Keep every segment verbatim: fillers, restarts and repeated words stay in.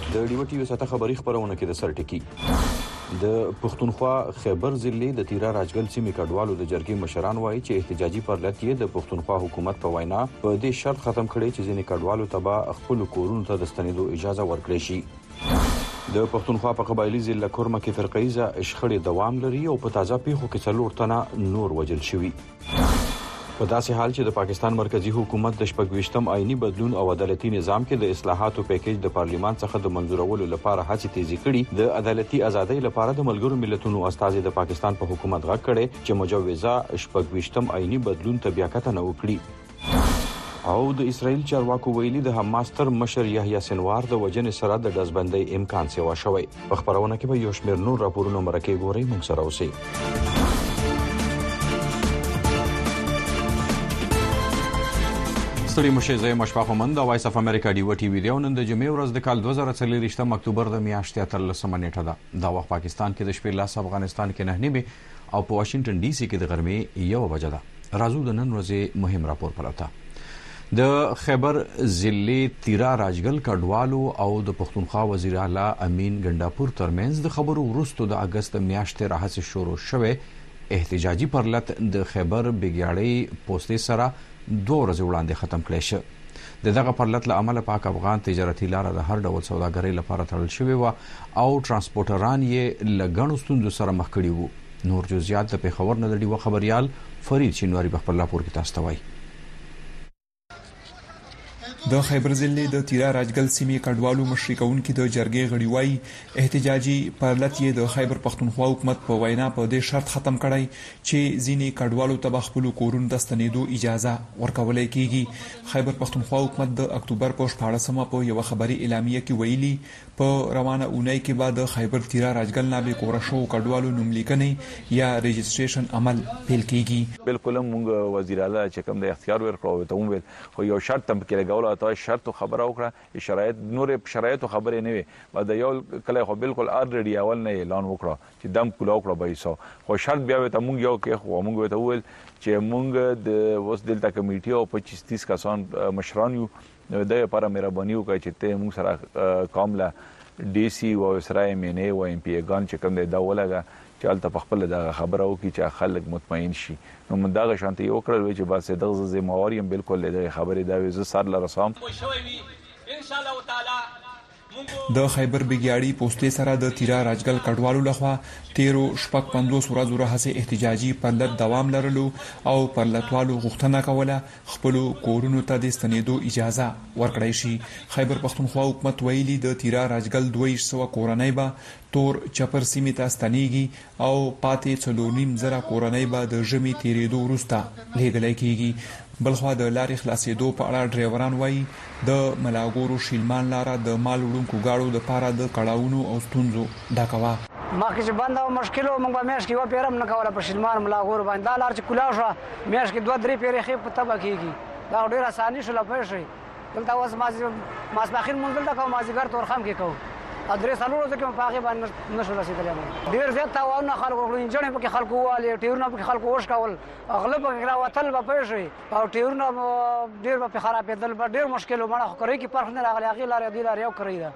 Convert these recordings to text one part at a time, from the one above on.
د ډیو ټي وي ساته خبري خبرونه کې د سرټکی د پښتونخوا خیبر ضلع د تیرا راجګل سیمې کډوالو د جرګې مشران وایي چې احتجاجي پرلط یې د پښتونخوا حکومت په وینا په دې شرط ختم کړي چې ځینې کډوالو ته به خپل کورونو ته د ستنېدو اجازه ورکړي شي. د پښتونخوا په قبایلی ضلع کورمه کې فرقیزه شخړې دوام لري او په تازه پیښو کې څلور تنه نور وژل شوي. په داسې حال چې د پاکستان مرکزی حکومت د شپږویشتم آئینی بدلون او عدالتي نظام کې د اصلاحاتو پیکیج د پارلیمان څخه د منظورولو لپاره هڅې تیزی کړي، د عدالتي ازادۍ لپاره د ملګرو ملتونو استازي د پاکستان په حکومت غږ کړي چې مجوزه شپږویشتم آئینی بدلون ته بیا کتنه وکړي. او د اسرائیل چارواکو ویلي د حماس تر مشر یحیی سنوار د وجنې سره د ډزبندۍ امکان سیوا شوی. په خبرونه کې به یو شمېر نور راپورونه مرکه ګوري موږ سره اوسئ. ستړي مشه زه مشفاق مند د وایس اف امریکا ډیو ټي وی دی نن د جمعې ورځ د کال دوه زره څلور اکتوبر د میاشتې اتلسمه نیټه ده. دا وخت پاکستان کې د شپې لاس، افغانستان کې نه نیمه او په واشنگټن ډي سي کې د غرمې یو بجه ده. راځو د نن ورځې مهم راپور پلوته. د خیبر ضلع تیرا راجګل کډوالو او د پښتونخوا وزیر اعلی امین ګنداپور ترمنځ د خبرو وروسته د اگست میاشتې راهڅ شروع شوه احتجاجي پرلط د خیبر بګیاړي پوسټ سره دوه ورځې وړاندې ختم کړی شو. د دغه پرلط له امله پاک افغان تجارتي لاره د هر ډول سوداګرۍ لپاره تړل شوې وه او ترانسپورټران یې له ګڼو ستونزو سره مخ کړي وو. نور جزئیات د پېښور نه د ډیوه خبريال فرید شینواری په خپل راپور کې تاسو ته وایي. د خیبر ضلع د تیرا راجګل سیمې کډوالو مشري کوونکي د جرګې غړي وایي احتجاجي پرلط یې د خیبر پښتونخوا حکومت په وینا په دې شرط ختم کړی چې ځینې کډوالو ته خپل کورونو ته ستنېدو اجازه ورکول کیږي. خیبر پښتونخوا حکومت د اکتوبر په شپاړسمه په یو خبري اعلامیه کې ویلي په روانه اونۍ کې بعد خیبر تیرا راجګل نه به کورشو کډوالو نوملیکنې یا رجسټریشن عمل پیل کیږي. بالکل موږ وزیر اعلی چې کوم د اختیار ورکړو ته وویل خو یو شرط هم کې لګول تا شرط خبره وکړه شرایط نور شرایط خبره نه وي بعد یو کله خو بالکل الریډي اول نه اعلان وکړه چې دم کولا وکړه به حساب خو شرط بیا ته مونږ یو کې خو مونږ ته وویل چې مونږ د وس دلته کمیټي او پچیس تیس کسان مشران یو د لپاره مهرباني وکړي چې ته مونږ سره کامله ډي سي او اسرائیل مینه او ام پی ګان چې کوم د ولګه چې الته په خپل د خبره وکړي چې خلک مطمئن شي. نو من دا شانتي یو کړل چې بس دغه ذمہواری هم بالکل د خبرې دا وي ز سر لرسام. ان شاء الله تعالی د خیبر بګیاړي پوسټ سره د تیرا راجګل کډوالو لخوا تیرو شپږ پنځوس ورځې راهڅه احتجاجي پرلط دوام لرلو او پرلطوالو غوښتنه کوله خپل کورونو ته د ستنېدو اجازه ورکړی شي. خیبر پښتونخوا حکومت ویلي د تیرا راجګل دوه سوه کورنۍ به تور چپر سیمې ته ستنېږي او پاتې څلور نیم زره کورنۍ به د ژمي تیریدو وروسته لیږلی کیږي. بلخوا د لارې خلاصېدو په اړه ډرایوران وایي د ملاګورو شیلمان لاره د مال وړونکو گاډو د پاره د کړهونو او ستونزو ډکه وه. مخکې چې بنده او مشکل و موږ به میاشت کې یوه پیره هم نه کوله په شیلمان ملاګورو باندې. دا لار چې کولاو شوه میاشت کې دوه درې پیرې ښې په تبه کېږي. دا ډېر اساني شوله پوه شئ. دلته اوس ماسپښین مونځ دلته کوو مازدیګر تورخم کې کوو درې څلور ورځې کې په هغې باندې نه شو رسېدلی. ډېر زیات تاوانونه خلکو وکړو انجنې پکې خلکو ووالې ټیرونه پکې خلکو وشکول غله پکې راوتل به پوه شئ او ټیرونه ډېر به پرې خرابېدل به ډېر مشکل و. مړه خو کرۍ کې فرق نه راغلی هغې لارې دې لارې یو کرۍ ده.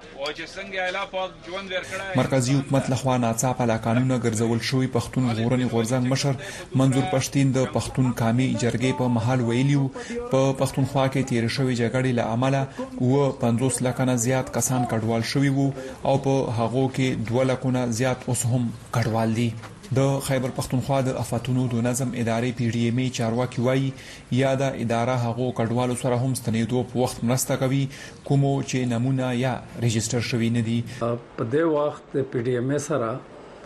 مرکزي حکومت لخوا ناڅاپه لا قانونه ګرځول شوي پښتون ژغورنې غورځنګ مشر منظور پښتين د پښتون قامي جرګې په محل ویلي وو په پښتونخوا کې تېرې شوې جګړې له امله اووه پنځوس لکه نه زیات کسان کډوال شوي وو او په هغو کې دوه لکونه زیات اوس هم کډوال دي. د خیبر پښتونخوا د آفاتونو د نظم ادارې پی ډي ایم ای چارواکي وایي یا د اداره هغو کډوالو سره هم ستنېدو په وخت مرسته کوي کومو چې نمونه یا رجسټر شوي نه دي. په دې وخت د پی ډي ایم ای سره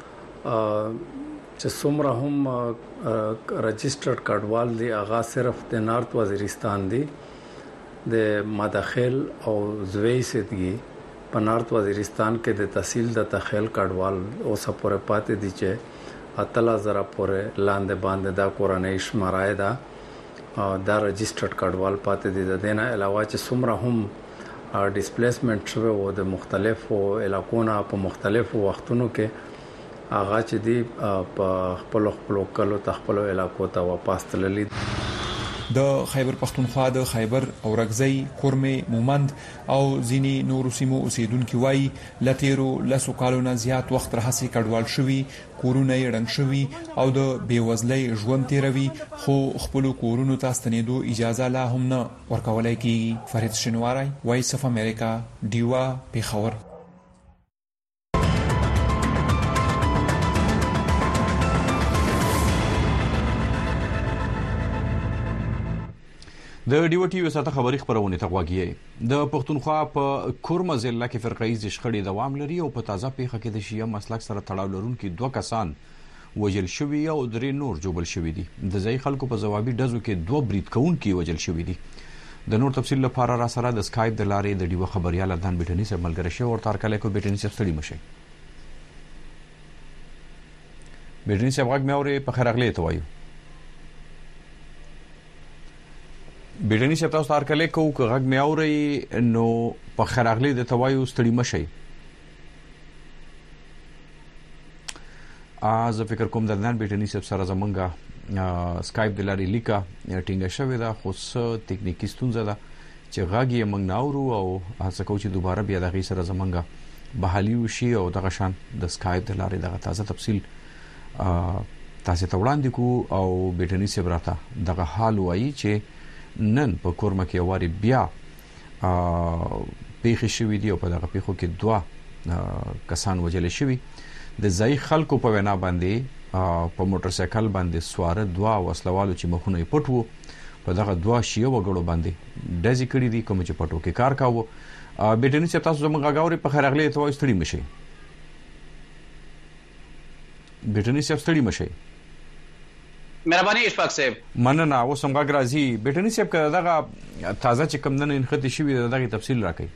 چې څومره هم رجسټرډ کډوال دي هغه صرف د نارت وزیرستان دي د مداخل او زوی سیدګي په نارت وزیرستان کې د تحصیل د تخیل کډوال اوسه پورې پاتې دي چې اتلا زره پورې لاندې باندې دا کورنۍ شمارای دا دا رجسټرډ کډوال پاتې دي. د دې نه علاوه چې څومره هم ډیسپلیسمنټ شوی و د مختلفو علاقونو په مختلفو وختونو کې هغه چې دی په خپل خپل کلو تخپل علاقو ته واپس تللی. د خیبر پختونخوا د خیبر اورګزی کورمه مومند او ځینی نورو سیمو اوسیدونکو وایي لتیرو لسو کالونو زیات وخت راهسي کډوال شوي کورونه یې ړنګ شوي او د بیوزلۍ ژوند تیروي خو خپل کورونو ته ستنېدو اجازه لا هم نه ورکولای کیږي. فرید شینواری، وایس اف امریکا، ډیوا، پیښور. د ډیو ټي وی ساته خبري خبرونه ته غواګي. د پښتونخوا په کورمه ضلع کې فرقایي شخړې دوام لري او په تازه پیښه کې د شیعه مسلک سره تړاو لرونکي دوه کسان وجل شوي او درې نور جوبل شوي دي. د ځای خلکو په ځوابي ډزو کې دوه برید کوونکي وجل شوي دي. د نور تفصیل لپاره را سره د سکایپ د لارې د ډیو خبريال دان بیٹنی سره ملګری شو او تار کله کو بیٹنی سره ستړي مشي. بیٹنی سره غږ مې اوري په خیر اغلی ته وایو. بیډنی چې تاسو تار کله کو غږ مې اوري نو په خراغلی د توایو ستړي مشي. از فکر کوم د نن بیډنی چې سره زمونږه سکایپ د لارې لیکا ټینګه شوې ده خو څه ټکنیکی ستونزه ده چې غږ یې موږ ناورو او هڅه کوو چې دوباره بیا دغه سره زمونږه بحالي وشي او دغه شان د سکایپ د لارې دغه تازه تفصیل تاسو ته وړاندې کو او بیډنی چې براته دغه حال وایي چې نن په کورمه کې واري بیا پیښې شوې دي او په دغه پیښو کې دوه کسان وجل شوي. د ځای خلکو په وینا باندې په موټر سایکل باندې سوار دوه وسلوالو چې مخونه یې پټ وو په دغه دوه شیعه وګړو باندې ډزې کړې دي کوم چې پټو کې کار کاوه. بیټنی چې تاسو زموږ غاوري په خیر اغلی ته وایي ستړي مشي. بیټنی چې ستړي مشي. مهرباني اشفاق صاحب. مننه اوس هم غږ راځي. بیټنی صاحب که دغه تازه چې کوم نن انختی شوی دغه تفصیل راکړي.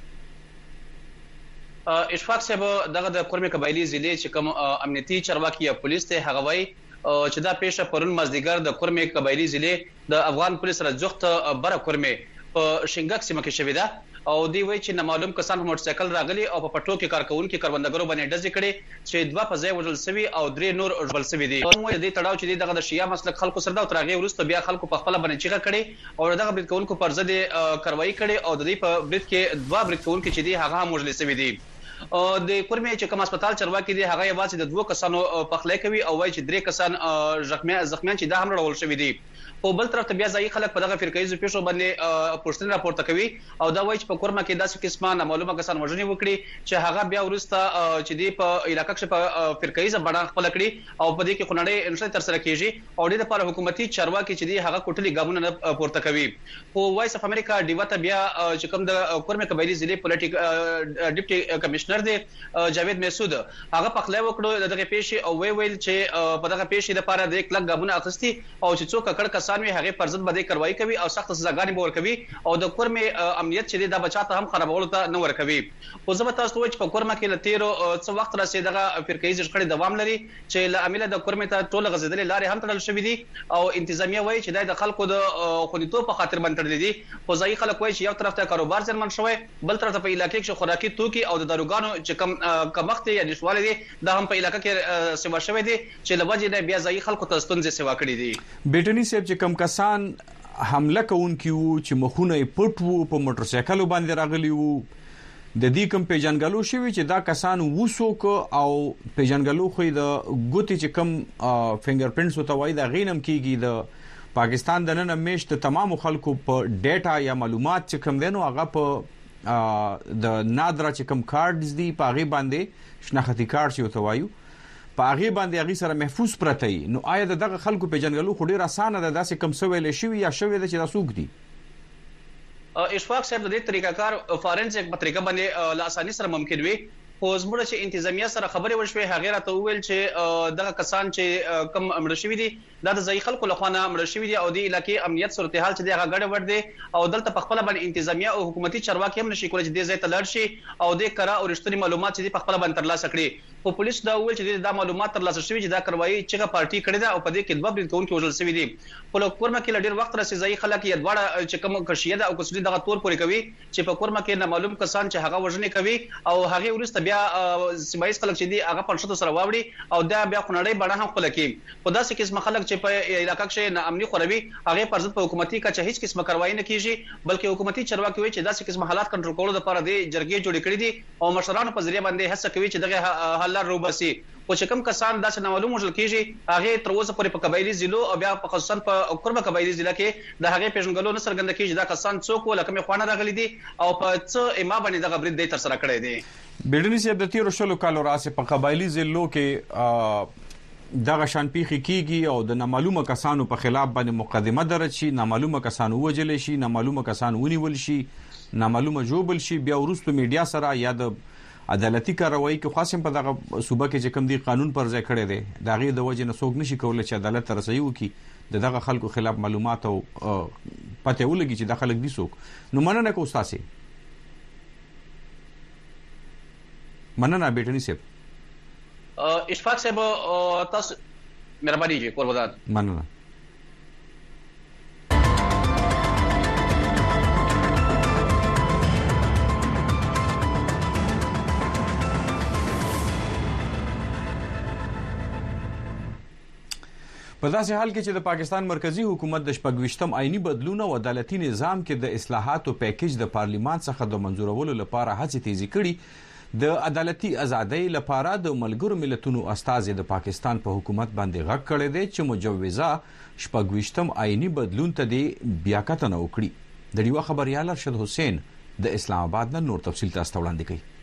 اشفاق صاحب دغه د کورمه قبایلی ضلع چې کوم امنیتي چارواکي یا پولیس ته هغه وایي چې دا پیښه پرون مازدیګر د کورمه قبایلی ضلع د افغان پولیس سره جوخت بره کورمه په شنګک سیمه کې شوې ده او دی وایي چې نامعلوم کسان په موټر سایکل راغلي او په پټو کې کارکونکو کاروندګرو باندې ډزې کړې چې دوه په ځای وژل شوي او درې نور وژل شوي دي. نو دې تړاو چې دغه د شیعه مسلک خلکو سره دا ترغه ورسته بیا خلکو په خپل باندې چیغه کړي او دغه برید کوونکو پر ضد کاروایی کړي او د دې په برید کې دوه برید کوونکو چې دي هغه هم وژل شوي دي. د کورمه چې کوم هسپتال چرواکي دي هغه یوازې د دوه کسانو پخلی کوي او وایي چې درې کسان زخمیان زخمیان چې دا هم راول شوي دي. په بل طرف ته بیا ځای خلک په دغه فرقایي پیښو باندې پوښتنه راپورته کوي او دا وایي چې په کورمه کې داسې قسمه نامعلومه کسان وژنې وکړي چې هغه بیا ورسته چې دی په علاقې کې په فرقایي ځبړه خپل کړي او په دې کې خنړې انشاء تر سره کیږي او د لپاره حکومتي چارواکي چې دی هغه کوټلي ګامونه نه پورته کوي. خو وایس اف امریکا ډیوته بیا چې کوم د کورمه قبایلی ضلع پولیټیک ډیپټي کمشنر دی جاوید مسعود هغه په خله وکړو دغه پیښې او وی ویل چې په دغه پیښې لپاره د کلک ګامونه اخستي او چې څوک کړه کسان وي هغه پر ضد باندې کاروایی کوي او سخت سزاګانې به ورکوي او د کورمه امنیت چې دا بچاته هم خرابولو ته نه ورکوي. خو زه به تاسو وایي چې په کورمه کې لتیرو څو وخت راسي دغه فرقایي شخړې دوام لري چې له عمله د کورمه ته ټول غزیدلې لارې هم تړل شوې دي او انتظامیه وایي چې د خلکو د خوندیتوب په خاطر باندې تړلې دي. خو ځای خلک وایي چې یو طرف ته کاروبار ځرمن شوی بل طرف ته په علاقې کې خوراکي توکي او د داروګانو چې کم کمښت یا نشواله دي دا هم په علاقې کې سیوا شوی دي چې لوجه د بیا ځای خلکو ته ستونزې سیوا کړې دي. بیټنی صاحب چې کم کسان حمله کوونکي وو چې مخونه پټ وو په موټر سایکل باندې راغلي وو د دې کم پیژنګلو شوی چې دا کسان وسوک او پیژنګلو خو د ګوتی چې کم فینګر پرینټس وتوای دا غینم کیږي د پاکستان د نن میشت تمام خلکو په ډیټا یا معلومات چې کم دینو هغه په د نادره چې کم کارډز دی په هغه باندې شناختی کارت چې وتوایو په هغه باندې هغه سره محفوظ پرته وي. نو آیا دغه خلکو پیژنګلو خو ډیر اسانه ده داسې کم څه ویل شي یا شوی د چې تاسو دي. اشفاق صاحب د دې طریقه کار فارنسیک په طریقه باندې لا اساني سره ممکن وي. خو زموږ چې انتظامیه سره خبرې وشوي هغه راته وویل چې دغه کسان چې کم امر شوی دي دا د ځای خلکو لخوا نه امر شوی دي او د علاقې امنیت صورتحال چې هغه غړ وړ دي او دلته په خپل باندې انتظامیه او حکومتي چارواکي هم نشي کولای چې د ځای ته لړ شي او د کرا او رښتونی معلومات چې په خپل باندې ترلاسه کړي. خو پولیس دا ویل چې دا معلومات ترلاسه شوي چې دا کاروایی چې پارټي کړې ده او په دې کې دوه بریدونکو وژل شوي دي. په کورمه کې ډېر وخت راځي ځای خلک یې دواړه چې کوم کشیه ده او کسلی دغه تور پورې کوي چې په کورمه کې نامعلوم کسان چې هغه وژنې کوي او هغه ورسته بیا سیمایز خلک چې دي هغه په شتو سره واوړي او دا بیا خنړې بڼه هم خپل کوي. په داسې قسم خلک چې په علاقې کې ناامني خوروي هغه پر ضد په حکومتي کچه هیڅ قسمه کاروایی نه کیږي بلکې حکومتي چارواکي وایي چې داسې قسم حالات کنټرول کولو لپاره د جرګې جوړې کړې دي او مشرانو په ذریعہ باندې هڅه کوي چې دغه حل لار روباسي. او چې کوم کسان داسې نامعلوم وژل کیږي هغه تر اوسه پورې په قبایلی ضلعو او بیا په خصوصا په کورمه قبایلی ضلع کې د هغه پیژنګلو نه څرګنده کیږي دا کسان څوک ولا کومه خوانه راغلي دي او په څه اما باندې دغه برید دی تر سره کړی دی. بیډنی صاحب د تیرو شلو کالو راځي په قبایلی ضلعو کې دغه شان پیخي کیږي او د نامعلومه کسانو په خلاف باندې مقدمه درج شي، نامعلومه کسانو وجل شي، نامعلومه کسانو ونیول شي، نامعلومه جوبل شي، بیا ورستو میډیا سره یا د عدالتي کاروایی کې خاصم په دغه صوبه کې چې کوم دی قانون پر ځای کړی دی دا غي د وجه نه څوک نشي کولای چې عدالت ته رسیدو کې د دغه خلکو خلاف معلومات او پته ولګي چې د خلک دي څوک. نو مننه کو استاد سي مننه بیٹنی صاحب. اشفاق صاحب تاسو مهرباني جی کول ودان مننه. په داسې حال کې چې د پاکستان مرکزی حکومت د شپږویشتم آئینی بدلون او عدالتي نظام کې د اصلاحاتو پیکیج د پارلیمان څخه د منظورولو لپاره هڅې تیزی کړي، د عدالتي ازادۍ لپاره د ملګرو ملتونو استازي د پاکستان په حکومت باندې غږ کړی دی چې مجوزه شپږویشتم آئینی بدلون ته دی بیا کتنه وکړي. د ډیوا خبريال ارشد حسین د اسلام آباد نه نور تفصیل تاسو ته وړاندې کوي.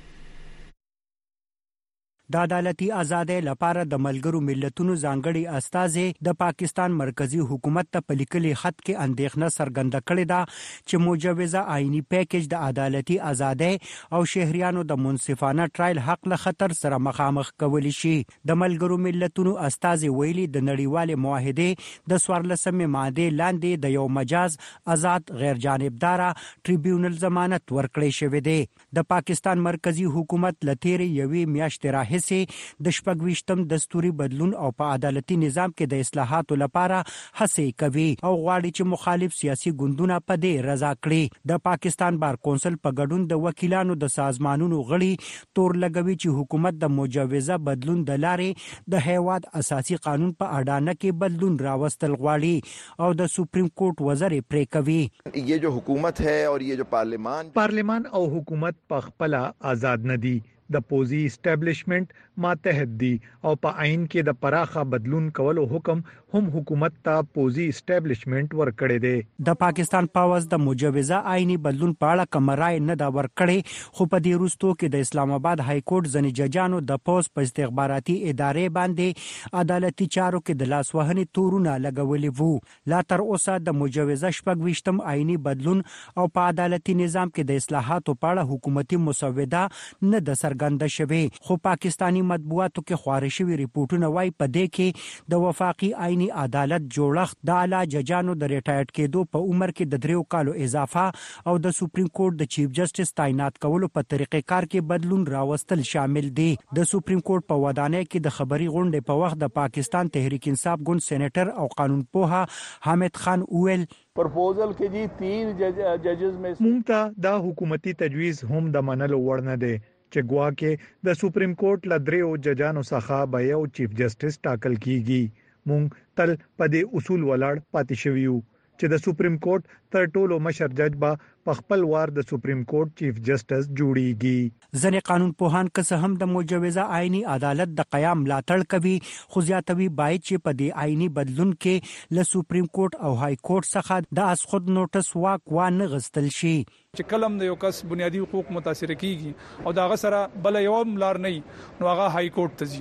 د عدالتي ازادۍ لپاره د ملګرو ملتونو ځانګړي استازي د پاکستان مرکزی حکومت ته په لیکلي خط کې اندېښنه څرګنده کړې ده چې مجوزه آئینی پیکیج د عدالتي ازادۍ او شهريانو د منصفانه ټرایل حق له خطر سره مخامخ کولی شي. د ملګرو ملتونو استازي ویلي د نړیوال معاهده د څوارلسمې ماده لاندې د یو مجاز آزاد غیر جانبدار ټریبیونل ضمانت ورکړی شوی دی. د پاکستان مرکزی حکومت لتیری یوې میاشتې راهیسې د شپږویشتم دستوري بدلون او په عدالتي نظام کې د اصلاحاتو لپاره هڅې کوي او غواړي چې مخالف سیاسي ګوندونه په دې رضا کړي. د پاکستان بار کونسل په ګډون د وکیلانو د سازمانونو غړي تور لګوي چې حکومت د مجوزه بدلون د لارې د هیواد اساسي قانون په اډانه کې بدلون راوستل غواړي او د سپریم کورټ وزیر پرې کوي. یہ جو حکومت ہے اور یہ جو پارلیمان پارلیمان او حکومت په خپل آزاد نه دي، د پوزي اسټابلیشمنت ماتحت دي او په عین کې د پراخه بدلون کولو حکم هم حکومت ته پوزي اسټابلیشمنت ورکړي دي. د پاکستان پاوز د مجوزه آئینی بدلون په اړه کمرای نه دا ورکړي، خو په دې وروستو کې د اسلام آباد های کورټ ځنې ججانو د پوز په استخباراتي ادارې باندې عدالتي چارو کې د لاس وهنې تورونه لګولي وو. لا تر اوسه د مجوزه شپږویشتم آئینی بدلون او په عدالتي نظام کې د اصلاحاتو په اړه حکومتي مسوده نه د څرګنده شوی، خو پاکستانی مطبوعاتو کې خوري شوی ریپورتونه وايي په دې کې د وفاقي آئینی عدالت جوړښت د اعلی ججانو د ریټایرډ کېدو په عمر کې د دریو کالو اضافه او د سپریم کورټ د چیف جسټس تعینات کولو په طریقې کار کې بدلون راوستل شامل دي. د سپریم کورټ په ودانۍ کې د خبري غونډې په وخت د پاکستان تحریک انصاف ګوند سېنیټر او قانون پوها حامد خان ویل پروپوزل کې جی تین ججز میں مونږ ته دا حکومتي تجویز هم د منلو وړ نه دی چې ګواکه د سپریم کورټ لدریو ججانو څخه به یو چیف جسټس ټاکل کیږي. مونږ تل په دې اصول ولاړ پاتې شویو چې د سپریم کورټ تر ټولو مشر جج به په خپل وار د سپریم کورټ چیف جسټس جوړیږي. ځنې قانون پوهان که څه هم د مجوزه آئینی عدالت د قیام ملاتړ کوي، خو زیاتوي باید چې په دې آئینی بدلون کې له سپریم کورټ او های کورټ څخه د اسخود نوټس واک وانه غستل شي. چې کلم د یو کس بنیادی حقوق متاثر کیږي او داغه سره بل یو ملار نه نو هغه های کورټ ته ځي.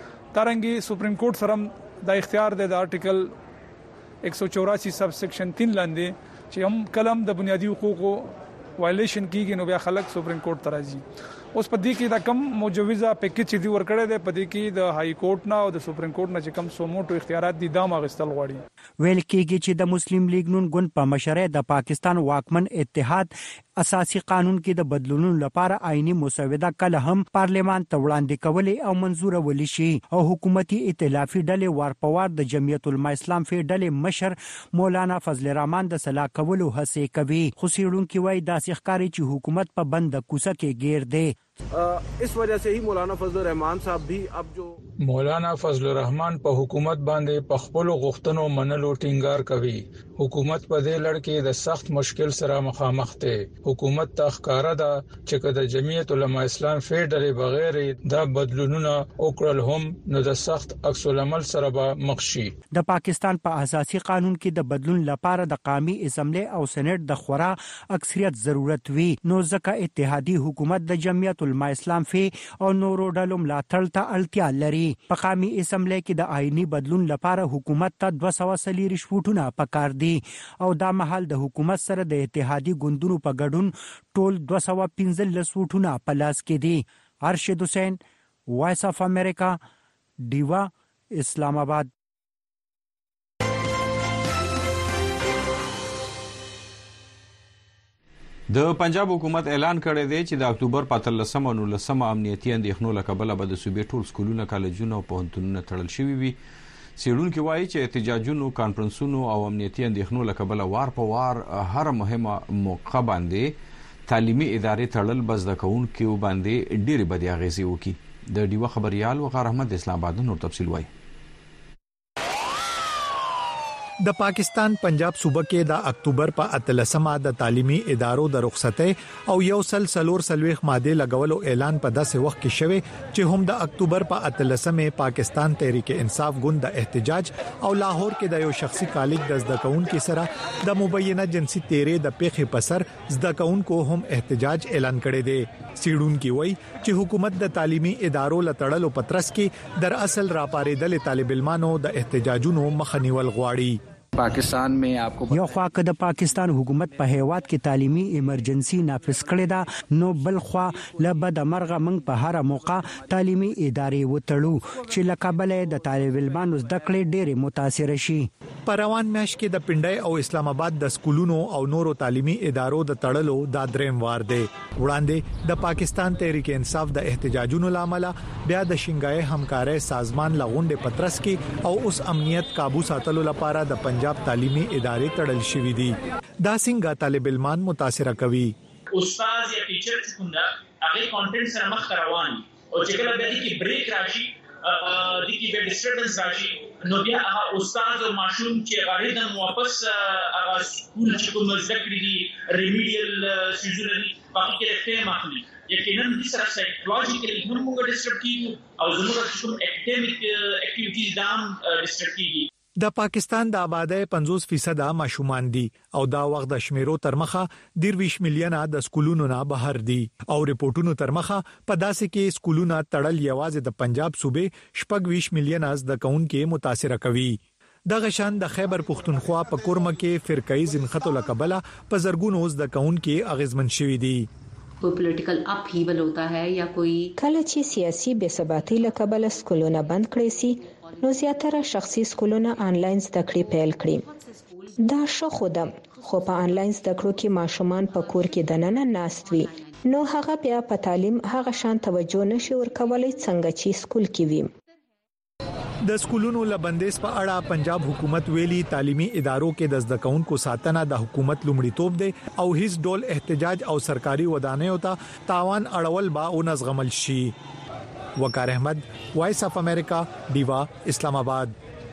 ترنګي سپریم کورټ سره د اختیار د آرټیکل ایک سو چوراسی سب سیکشن تین لاندې چې هم کلم د بنیادی حقوقو وایلیشن کیږي نو بیا خلک سپریم کورټ ته راځي. اوس په دې کې دا کم مجوزه پیکیج چې دی ورکړی دی په دې کې د های کورټ نه او د سپریم کورټ نه چې کم سوموټو اختیارات دي دا مغستل غواړي. ویل کېږي چې د مسلم لیگ نون ګوند په مشرۍ د پاکستان واکمن اتحاد اساسي قانون کې د بدلونونو لپاره آئینی مسوده کله هم پارلیمان ته وړاندې کولې او منزور ولې شي او حکومتي ائتلافي ډلې وارپوار د جمعیت العلماء اسلام فی ډلې مشر مولانا فضل الرحمن د صلاح کولو هڅه کوي. خو سیړونکو وایي داسې ښکاري چې حکومت په بند کوڅه کې گیر دی. اس وجہ سے ہی مولانا فضل الرحمن صاحب بھی اب جو مولانا فضل الرحمن په حکومت باندې په خپل غوښتنو منلو ټینګار کوي. حکومت په دې لړ کې د سخت مشکل سره مخامخ دی. حکومت ته ښکارا ده چې د جمعیت العلماء اسلام فی ډلې بغیر دا بدلونونه وکړل هم نو د سخت عکس العمل سره به مخ شي. د پاکستان په پا اساسي قانون کې د بدلون لپاره د قومي اسمبلی او سېنات د خورا اکثریت ضرورت وي. نو ځکه اتحادی حکومت د جمعیت العلماء اسلام فی او نورو ډلو ملاتړ ته اړتیا لري. په قومي اسمبلی کې د آئینی بدلون لپاره حکومت ته دوه سوه څلوېښت فوټونه پکار دي او دا مهال د حکومت سره د اتحادی ګوندونو په ګډون ټول دوه سوه پنځلس فوټونه په لاس کې دي. ارشد حسین، وایس اف امریکا، ډیوا، اسلام آباد. د پنجاب حکومت اعلان کړی دی چې د اکتوبر په اتلسمه او نولسمه امنیتي اندېښنو له کبله به د صوبې ټول سکولونه، کالجونه او پوهنتونونه تړل شوي وي. څېړونکي وایي چې احتجاجونو، کانفرنسونو او امنیتي اندېښنو له کبله وار په وار هر مهمه موقع باندې تعلیمي ادارې تړل به زده کوونکو باندې ډېرې بدې اغېزې وکړي. د ډیوه خبریال وقار احمد د اسلام آباد نور تفصیل وایي. د پاکستان پنجاب صوبه کې د اکتوبر په اتلسمه د تعلیمي ادارو د رخصتۍ او یو سل سلور سلويخ ماده لګولو اعلان په داسې وخت کې شوه چې هم د اکتوبر په اتلسمه پاکستان تحریک انصاف ګوند د احتجاج او لاهور کې د یو شخصي کالج د زده کوونکو سره د مبینه جنسي تیرې د پیښې پسر زده کوونکو هم احتجاج اعلان کړی دی. سیډونکو وایي چې حکومت د تعلیمي ادارو لټړلو پترس کې در اصل راپاریدل طالب علمانو د احتجاجونو مخنیول غواړي. پاکستان میں آپ کو یو خوا که د پاکستان حکومت په هیواد کې تعلیمي ایمرجنسي نافذ کړې ده نو بل خوا لبه د مرغه منګ په هر موقع تعلیمي ادارې وټړو چې لکابل د طالب علمانو زده کړې ډېرې متاثر شي. پروان میاش کې د پندای او اسلام آباد د سکولونو او نورو تعلیمي ادارو د تړلو د دریم وار دی. وړاندې د پاکستان تحریک انصاف د احتجاجونو لامل بیا د شنګای همکارۍ سازمان لغونډه پترس کې او اوس امنیت काबू ساتلو لپاره د پنجاب تعلیمي ادارې تړل شوې دي. دا څنګه طالب علمان متاثر کوي؟ استاد یا ټیچر څنګه هغه کانټینټ سره مخ روان او چې کله د دې کې بریک راشي د دې کې به ډیسټربنس راشي نو بیا هغه استاد او ماشوم چې غاړي د واپس هغه سکول چې کوم ذکر دي ریمیډیل سیزونه دي باقي کې ته ماخلي یقینا د سره سایکولوژیکلی هم موږ ډیسټرب کیږو او زموږ کوم اکیډمیک اکټیویټیز دام ډیسټرب کیږي. د پاکستان د آبادی پنځوس فیصد ماشومان دي او دا وخت د شمیرو ترمخه دیرویش میلیونه د سکولونو نه بهر دي او ریپورتونو ترمخه په داسې کې سکولونه تړل یوازې د پنجاب صوبې شپږ میلیونه د کونکو متاثر کوي. د غشان د خیبر پختونخوا په کورمه کې فرقای زنخت لقبله په زرګونو د کونکو اغیزمن شوې دي. کوئی پولیټیکل اپ هیول ہوتا ہے یا کوئی کله چې سیاسي بے ثباتی لقبله سکولونه بند کړي سي نو زیاتره شخصي سکولونه آنلاین زده کړې پیل کړي. دا ښه خو ده خو په آنلاین زده کړو کې ماشومان په کور کې دننه ناست وي نو هغه بیا په تعلیم هغه شان توجه نشي ورکولای څنګه چې سکول کې وي. د سکولونو لبندیز په اړه پنجاب حکومت ویلي تعلیمي ادارو کې د زده کوونکو ساتنه د حکومت لومړیتوب دی او هیڅ ډول احتجاج او سرکاري ودانیو ته تاوان اړول با او نظغمل شي. وقار احمد، وائس اف امریکا، ډیوا، اسلام آباد.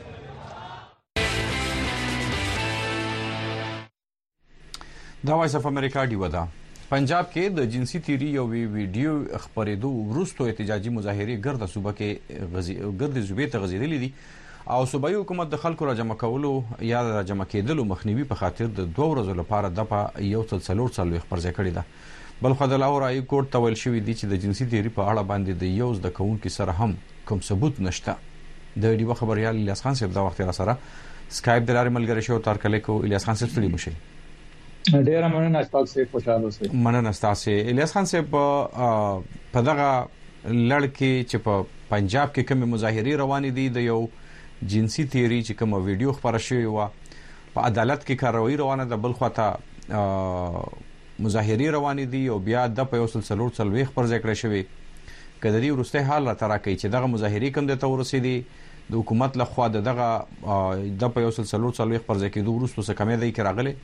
دا وایس اف امریکا ډیوا ده. پنجاب کې د جنسي تیری یو ویډیو خبرېدو وروسته احتجاجي مظاهره ګرد صوبه کې غزي ګرد صوبې ته غزیدلې دي او صوبایي حکومت د خلکو راجمع کولو یا راجمع کېدلو مخنیوي په خاطر د دوه ورځې لپاره د یو څلور څلوېښت پر ځای کړی ده. بل خو د لاهور هاي کورټ ته ویل شوی دی چې د جنسي تیری په اړه باندې د یو زده کوونکو سره هم کوم ثبوت نشته. د ډیوه خبريال الیاس خان صاحب دا وخت را سره سکایپ د لارې ملګری شو تر کله کو الیاس خان صاحب ستړي مشه. ډیر مننه تاسو ته خوشاله اوسئ. مننه تاسو. الیاس خان صاحب په دغه لړکې چې په پنجاب کې کوم مظاهرې روانې دي د یو جنسي تیری چې کوم ویډیو خبره شوی و په عدالت کې کاروي روانه ده، بل خواته مظاهرې روانې دي او بیا د په یو سلسله څلويخ پر ذکر شوی کله دی ورسته حال را ترا کوي چې دغه مظاهرې کوم د تورسي دي د حکومت له خوا دغه د په یو سلسله څلويخ پر ذکر دوه ورسته څه کمې دی کې راغلي.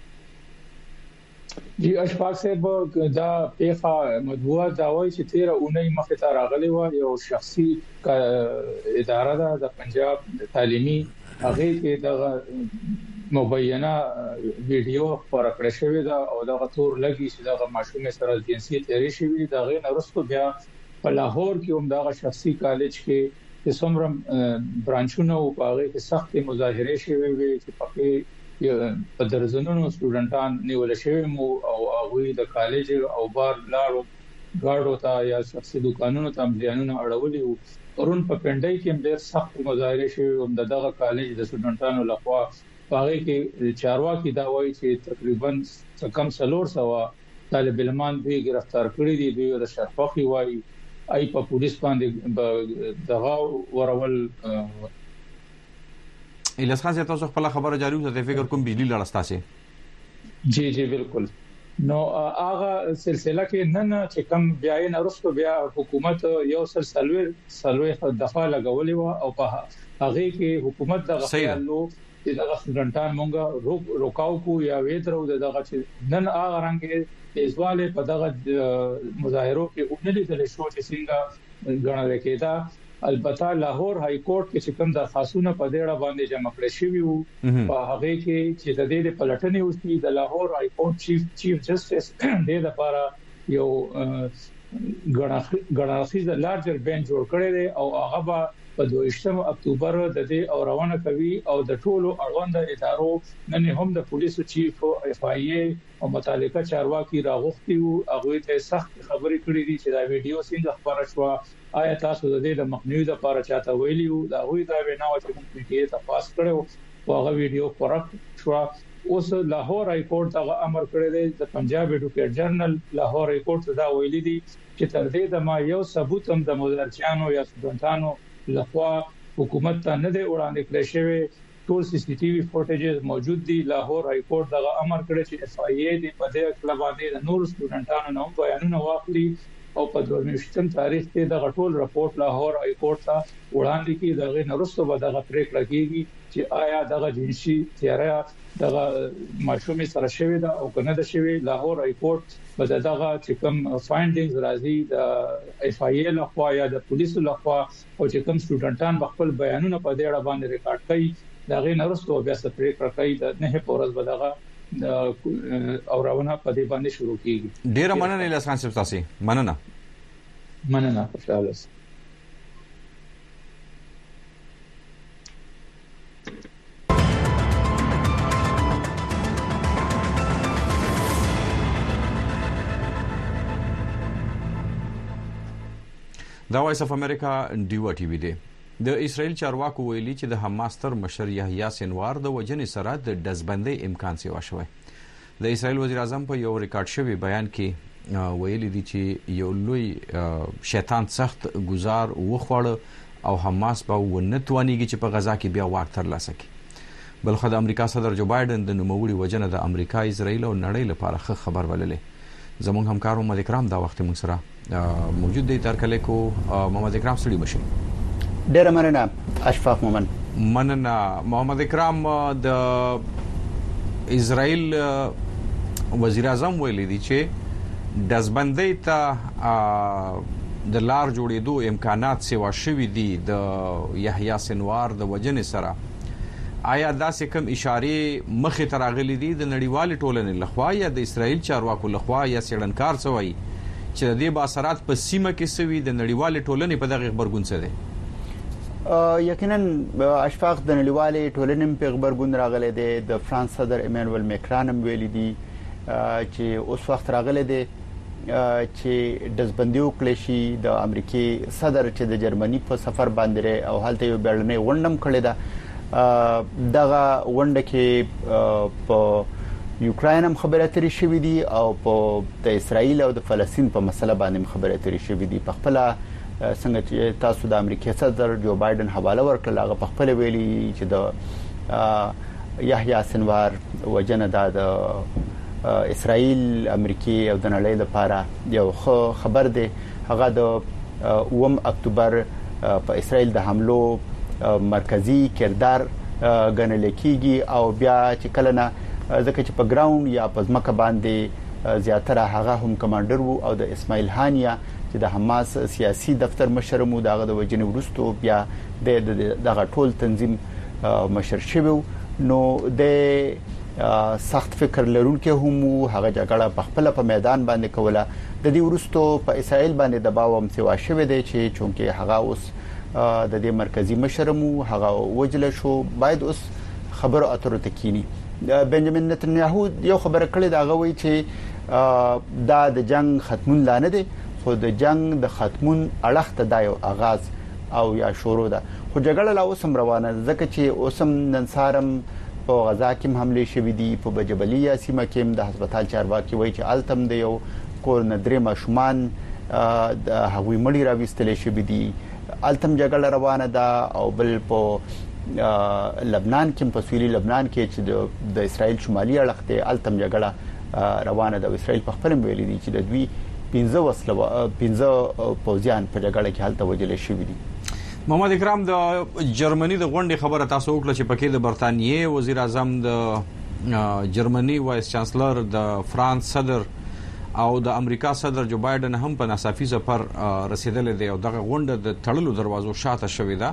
جی اشفاق صاحب دا پیخه مدبوعه دا وایي چې تیره اونۍ مخه ته راغلي و یو شخصي اداره ده د پنجاب تعلیمي هغه کې دغه مبینه ویډیو خبره کړې شوې ده او دغه تور لګي چې دغه ماشومه سره جنسي تیری شوې دغه نرستو بیا په لاهور کې هم دغه شخصي کالج کې چې څومره برانچونه او هغه کې سخت مظاهره شوې وي چې پکې په درزنونو سټوډنټان نیول شوی مو او هغه د کالج او بار لارو غاړو ته یا شخصي دکانونو ته بیانونه اړولي او ورون په پندای کې ډېر سخت مظاهره شوی او دغه کالج د سټوډنټانو لخوا هغه کې چارواکي دا وایي چې تقریبا کم سلور سوا طالب علمان به گرفتار کړی دي دوی د شرفخي وایي ای په پولیس باندې دغه ورول. الیاس خان تاسو خپل خبره جاری وساتئ فکر کوم بجلی لړستا سي. جی جی بالکل. نو هغه سلسله کې نن چې کوم بیاي نرسته بیا حکومت یو سلسله سلوي دفعه لګولې و او په هغه کې حکومت د غفلو چې دغه سټوډنټان مونږه روکاو کو یا وېدرو دغه چې نن هغه رنګ ایزواله په دغه مظاهرو کې اونلې د شو چې څنګه غنل کېدا. البته لاهور های کورټ کې چې کوم درخواستونه په ډېره باندې جمع کړي شوی وو په هغه کې چې د دې پلټنې وشي د لاهور های کورټ چیف چیف جسټس د لپاره یو غړاخیز لارجر بنچ جوړ کړی دی او هغه په دویشتم اکتوبر د دې او روانه کوي او د ټولو اړوند ادارو نن هم د پولیسو چیف او اف آی ای او متعلقه چارواکي راغوښتي وو هغه ته سخت خبرې کړې دي چې دا ویډیو څنګه خبره شو آیا تاسو د دې د مخنیوي لپاره چاته ویلیو دا وی دا وینا چې موږ کې تاسو کړو او هغه ویډیو فرق شو. اوس لاهور های کورټ هغه امر کړی دی د پنجاب ایډوکیټ جرنل لاهور های کورټ دا ویلي دي چې تر دې د ما یو ثبوت هم د مدرسانو یا سټوډنټانو لخوا حکومت ته نه دی وړاندې کړی شوی. ټول سی سی ټي وي فوټیجز موجود دي. لاهور های کورټ دا امر کړی چې اف آی ای دی په دې کله باندې د نور سټوډنټانو نوم بیانونه واخلي او په دوه تاریخ کې د غټول رپورت لاهور های کورټ ته وړاندې کی دغه نرسته به دغه پریکړه کیږي چې آیا دغه جنسي تیارا دغه ماشومې سره شوی دا او کنه د شوی. لاهور های کورټ به دغه چې کوم فایندینګز راځي د اف آی ای لخوا یا د پولیسو لخوا او چې کوم سټوډنټان خپل بیانونه په دې اړه باندې ریکارډ کوي دغه نرسته بیا څه پریکړه کوي د نه پورز به دغه او راونه په دې باندې شروع کیږي. ډیر مننه الیاس خان صاحب تاسو. مننه مننه خوشاله. دا وایس اف امریکا ډیو ټي وی دی. د اسرائیل چارواکو ویلي چې د حماس تر مشر یحیی سنوار د وجنې سره د دزبندۍ امکان سیوا شوی. د اسرائیل وزیر اعظم په یو ریکارډ شوی بیان کې ویلي دي چې یو لوی شیطان سخت گزار وخوړ او حماس به ونتوانیږي چې په غزا کې بیا واک ترلاسه کړي. بلخو د امریکا صدر جو بایدن د نوموړي وجنه د امریکا اسرائیل او نړۍ لپاره ښه خبر وللې. زموږ همکار محمد اکرام دا وخت موږ سره موجود دی. تر کله کو محمد اکرام سړي بشي. ډیر مننه اشفاق مومن. مننه محمد اکرام. د اسرائیل وزیر اعظم ویلي دي چې دزبندۍ ته د لار جوړېدو امکانات سیوا شوي دي د یحیی سنوار د وجنې سره. آیا دا کوم اشاره مخې ته راغلي دي د نړیوال ټولنې لخوا یا د اسرائیل چارواکو لخوا یا سړنکار سوی چې د دې باثرات په سیمه کې سوي د نړیوال ټولنې په دغه خبرګون څه دي؟ یقینا اشفاق د نړیوالې ټولنې په خبرګون راغلي دي. د فرانس صدر ایمانوئل میکران هم ویلي دي چې اوس وخت راغلی دی چې دزبندي وکړي شي. د امریکای صدر چې د جرمني په سفر باندې او هلته یو بیړنۍ وندم کړی دا دغه ونده کې په یوکرين هم خبرې اترې شوې دي او په د اسرایل او د فلسطین په مسله باندې خبرې اترې شوې دي. په خپل څنګه چې تاسو د امریکا صدر جو بایدن حواله ورکړل هغه په خپل ویلي چې د یحیی سنوار وجنه د اسرایل امریکای او د نړۍ لپاره یو خبر دی. هغه د اووم اکتوبر په اسرایل د حملو مرکزی کردار غنل کیږي او بیا چې کله نه ځکه چې په ګراوند یا په ځمکه باندې زیاتره هغه هم کمانډر وو او د اسماعیل هانیه چې د حماس سیاسي دفتر مشر مو دغه د وجنې ورستو بیا د دغه ټول تنظیم مشر شوی نو د سخت فکر لرونکو هم هغه جګړه په خپل په میدان باندې کوله. د دې ورستو په اسرائیل باندې دباو هم سیوا شوی دی چې چونکه هغه اوس د دې مرکزی مشر مو هغه وجل شو باید اوس خبر اترو تکینی. بنجامین نتنیاهو یو خبره کړې دا غوي چې دا د جنگ ختمون لانه دي خو د جنگ د ختمون اړخ ته دا یو آغاز او یا شروع ده. خو جګړه لا اوسم روانه ځکه چې اوسم ننسارم په غزا کې حمله شوې دي په بجبلیه سیمه کې د هسپتال چارواکي وایي چې التم د یو کور ندرې ماشومان د هغوی مړی راوستل شوې دي. التم جګړه روانه ده او بل په لبنان کې په سویلي لبنان کې چې د اسرائیل شمالي اړخ ته التم جګړه روانه ده. اسرائیل په خپل ویلي دي چې د دوی پنځه وسله پنځه پوځیان په جګړه کې حالت وجل شوې دي. محمد اکرام د جرمني د غونډې خبره تاسو وکړه چې پکې د برتانیې وزیر اعظم د جرمني وایس چانسلر د فرانس صدر او د امریکا صدر جو بایدن هم په ناڅاپي سفر رسیدل دي او دغه غونډه د تړلو دروازو شاته شوې ده.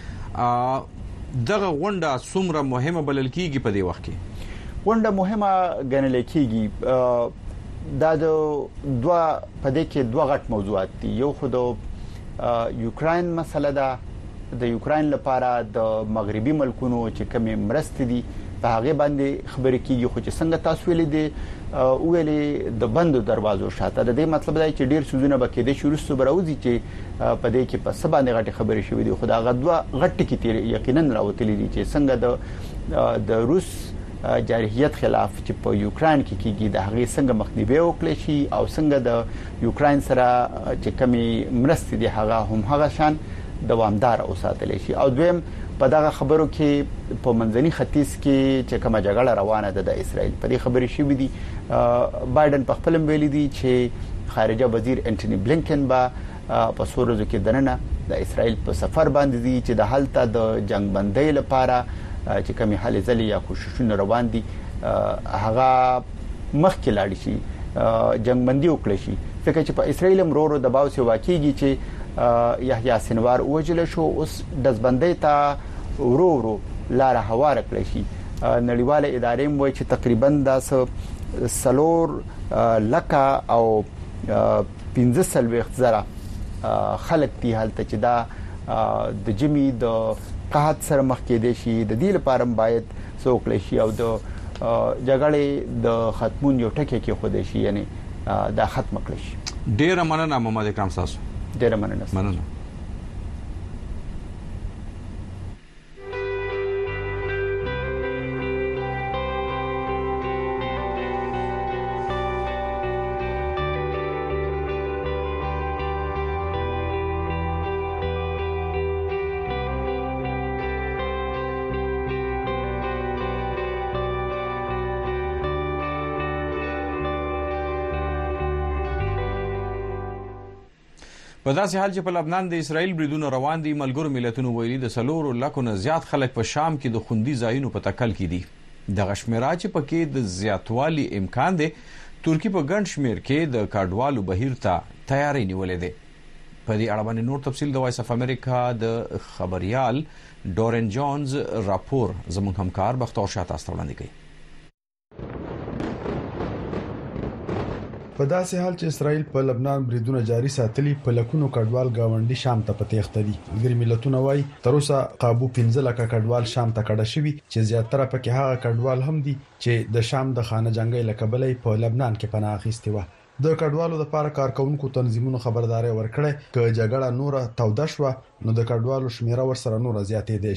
دغه غونډه څومره مهمه بلل کیږي په دې وخت کې؟ غونډه مهمه ګڼل کیږي. دا د دوه په دې کې دوه غټ موضوعات دي. یو خو د یوکرين مسله ده د یوکرين لپاره د مغربي ملکونو چې کومې مرستې دي په هغه باندې خبرې کیږي. خو چې څنګه تاسو ویلي دي ویلي د بندو دروازو شاته د دې مطلب دی چې ډیر سوزونه به کې د شروع سو براوځي چې په دې کې په سبا نه غټي خبرې شوې دي. خو دا غدوه غټ کې تیر یقینا راوتلې دي چې څنګه د د روس جارحیت خلاف چې په یوکرين کې کېږي د هغه څنګه مخنیوي وکړي شي او څنګه د یوکرين سره چې کمی مرستې دي هغه هم هغه شان دوامدار اوساتل شي. او دویم په دغه خبرو کې په منځني ختیځ کې چې کومه جګړه روانه ده د اسرائیل په دې خبرې شي دي. بایدن په خپل ویلي دي چې خارجه وزیر انټونی بلینکن با په سورزو کې دننه د اسرائیل په سفر باندې دي چې د حالت د جنگ بندۍ لپاره چې کومې حالې ځلې یا کوششونه روان دي هغه مخکې لاړ شي جنگ بندي وکړي شي. ځکه چې په اسرائیل مرورو دباو سي واقعيږي چې یحیی سنوار وجل شو اوس دزبندۍ ته ورو ورو لار هوار کړی شي. نړیواله ادارې موي چې تقریبا د سلور لکه او پنځه سلويخت زره خلک دي حالت چې دا د جمی د قحط سره مخ کې دي شي. د دې لپاره باید څوکړی شي او د جګړې د ختمون یو ټکی کې خو دي شي یعنی دا ختم کړی شي. ډیر مننه محمد اکرام تاسو. ډیر مننه. مننه. په داسې حال چې په لبنان د اسرائیل بریدونه روان دي ملګرو ملتونو ویلي د سلورو لکو نه زیات خلک په شام کې د خوندي ځایونو په تکل کې دي. د غشمرا چې پکې د زیاتوالي امکان دی ترکی په ګڼ شمیر کې د کډوالو بهیر ته تیاری نیولې ده. په دې اړه باندې نور تفصیل د وایس اف امریکا د خبريال ډورن جونز راپور زموږ همکار بختور شاه تاسو وړاندې کوي. په داسې حال چې اسرائیل په لبنان بریدونه جاري ساتلي په لکونو کډوال گاونډي شام ته پتیخته دي. ګری ملتونه وای تر اوسه قابو پنځه لکه کډوال شام ته کډه شوی چې زیاتره پکې هغه کډوال هم دي چې د شام د خانه جنگي لکبلې په لبنان کې پناه اخیستي و. د کډوالو د لپاره کارکونکو تنظیمونو خبرداري ورکړه چې جګړه نوره توده شوه نو د کډوالو شمیره ورسره نوره زیاتې دي شي.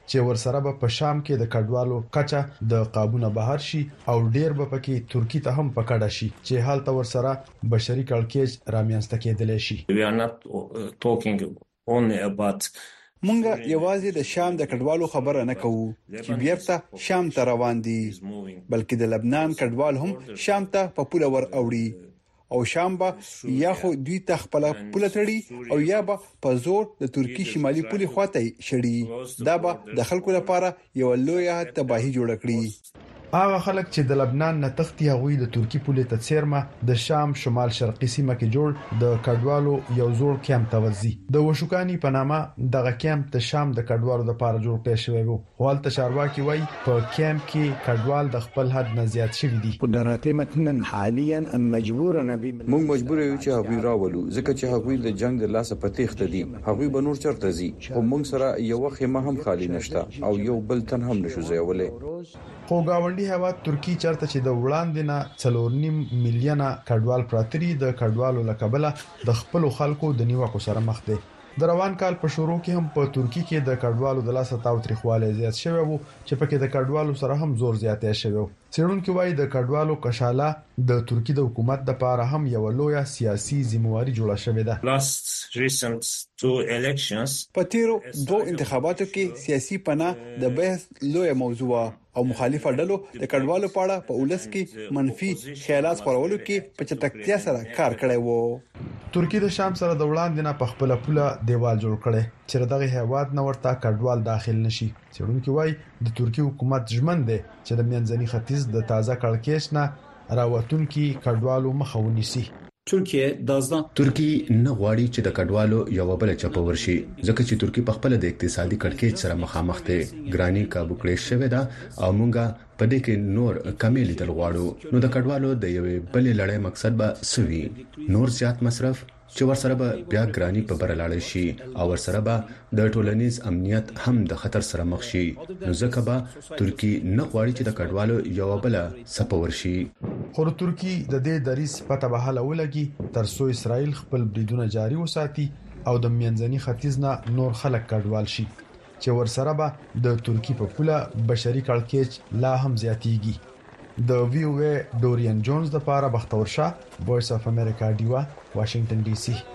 چې ورسره به په شام کې د کډوالو کچا د قابونه بهر شي او ډیر به پکې ترکی ته هم پکړه شي چې حالت ورسره بشري کړکېچ رامنځته کېدل شي. We are not talking only about مونږ یوازې د شام د کډوالو خبره نه کوو چې بیرته شام ته روان دي، بلکې د لبنان کډوال هم شام ته په پوله ور اوړي او شام به یا خو دوی ته خپل پوله تړي او یا به په زور د ترکی شمالي پولي خواته شړي. دا به د خلکو لپاره یو لویه تباہي جوړ کړي. هغه خلک چې د لبنان نه تختی هغوی د ترکی پولې ته څیرمه د شام شمال شرقي سیمه کې جوړ د کډوالو یو زوړ کیمپ ته ورځي. د وشوکانی په نامه دغه کیمپ د شام د کډوالو لپاره جوړ کړی شوی وو. حالت چارواکي وایي په کیمپ کې کډوال د خپل حد نه زیات شوي دي. قدراتنا حاليا مجبورنا موږ مجبور یو چې هغوی راولو ځکه چې هغوی د جنگ د لاسه پتیخته دي. هغوی به نور چرته ځي او موږ سره یو خیمه هم خالی نشته او یو بل تن هم نشو ځایولې. خو گاونډي هیواد ترکی چرته چې د وړاندې نه څلور نیم میلیونه کډوال پراتري د کډوالو لکبله د خپل خلکو د نیوکو سره مخ دي. د روان کال په شروع کې هم په ترکی کې د کډوالو د لاسه تاوتریخواله زیات شوی وو چې پکې د کډوالو سره هم زور زیاتې شوی وو. څېړونکو وایي د کډوالو کشاله د ترکی د حکومت لپاره هم یو لویه سیاسي ذمہواری جوړه شوې ده. last recent two elections په تیرو دوه انتخاباتو کې سیاسي پناه د بحث لویه موضوع او مخالفه ډلو د کډوالو په اړه په ولس کې منفي خیالات خپرولو کې په چټکتیا سره کار کړی وو. ترکی د شام سره د وړاندې نه په خپل پوله دیوال جوړ کړي چې دغه هیواد نه ورته کډوال داخل نشي. څېړونکو وایي د ترکی حکومت ژمن دی چې د منځني ختیځ د تازه کړکېچ نه راوتونکي کډوالو مخه ونیسي. ترکیه دازده ترکی نه غواړي چې د کډوالو یو بل چپه ورشي ځکه چې ترکی په خپل د اقتصادي کړکېچ سره مخامخ دی. ګرانی کابو کړی شوی دا او مونږه په دې کې نور کمی لیدل غواړو. نو د کډوالو د یوې بلې لړۍ مقصد به سوي نور زیات مصرف چې ورسره به بیا ګرانی په بر لاړ شي او ورسره به د ټولنیز امنیت هم د خطر سره مخ شي. نو ځکه به ترکی نه غواړي چې د کډوالو یو بل چپه ورشي. خو ترکی د دې دریس پته بهاله ولګي ترڅو اسرائیل خپل بریدونه جاري وساتي او د منځني ختیځ نه نور خلک کډوال شي چې ورسره به د ترکی په پوله بشري کړکېچ لا هم زیاتیږي. د وی او ای ډورین جونز د لپاره بختور شاه وایس اف امریکا دیوا واشنگټن ډي سي.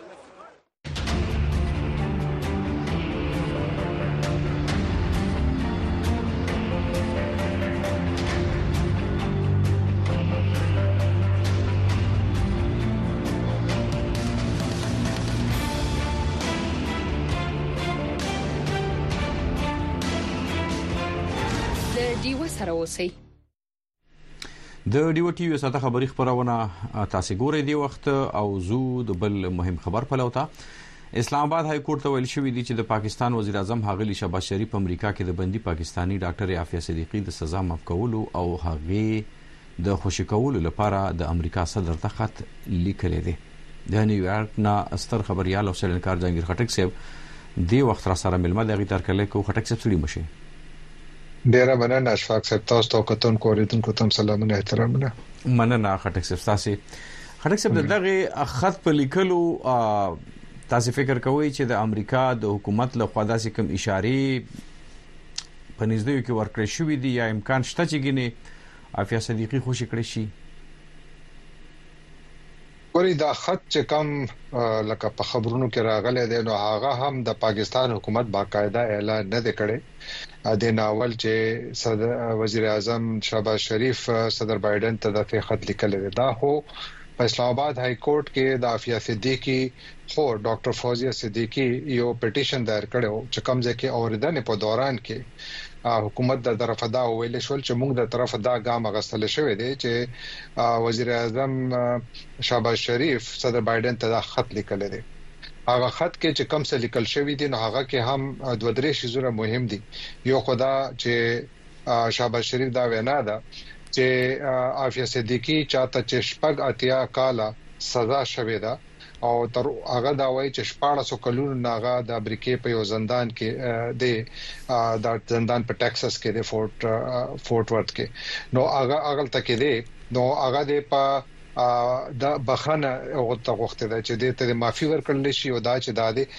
د دیوا سره اوسئ. د ډیو ټي وی ساته خبري خبرونه تاسو ګورئ دی وخت او زو د بل مهم خبر پلوتا. اسلام آباد های کورټ ته ویل شوې دي چې د پاکستان وزیر اعظم هغه شهباز شریف امریکا کې د بندي پاکستانی ډاکټر عافیه صدیقی د سزا معاف کولو او هغه د خوشی کولو لپاره د امریکا صدر ته خط لیکلی دی. د نیویارک نه استر خبريال او سلنکار جنگیر خټک صاحب دی وخت را سره ملما دغه تر کله کو خټک صاحب سړي مشه ډیره مننه اشفاق صاحب تاسو ته کوتون کوریدون کوتم سلامونه احترامونه. مننه خټک صاحب تاسو خټک صاحب دغه خط په لیکلو تاسو فکر کوئ چې د امریکا د حکومت له خوا داسې کوم اشاره په نږدې کې ورکړې شوې دي یا امکان شته چې ګینه عافیه صدیقی خوشی کړی شي؟ ورې دا خط چې کوم لکه په خبرونو کې راغلی دی نو هغه هم د پاکستان حکومت باقاعده اعلان نه دی کړی. د ناول چې صدر وزیر اعظم شهباز شریف صدر بایدن ته د خط لیکل دی. دا هو په اسلام آباد های کورټ کې د عافیه صدیقی خو ډاکټر فوزیه صدیقی یو پټیشن دایر کړو چې کوم ځکه اوریدنې په دوران کې حکومت د طرفه دا ویل شول چې موږ د طرفه دا ګام غسل شوی دی چې وزیر اعظم شهباز شریف صدر بایدن ته خط لیکل دی. هغه خط کې چې کوم څه لیکل شوی دی نو هغه کې هم دوه درې شیزونه مهم دي. یو خدا چې شهباز شریف دا وینا ده چې عافیه صدیقی چاته چې شپږ اتیا کاله سزا شوی ده او تر هغه دا وایي چې شپږ سو کلونو ناغه د امریکای په یو زندان کې د د زندان په ټکساس کې د فورټ فورټ ورت کې نو هغه هغه تکې دی نو هغه د په د بخنه او غوښته ده چې د ته معافي ورکړل شي او دا چې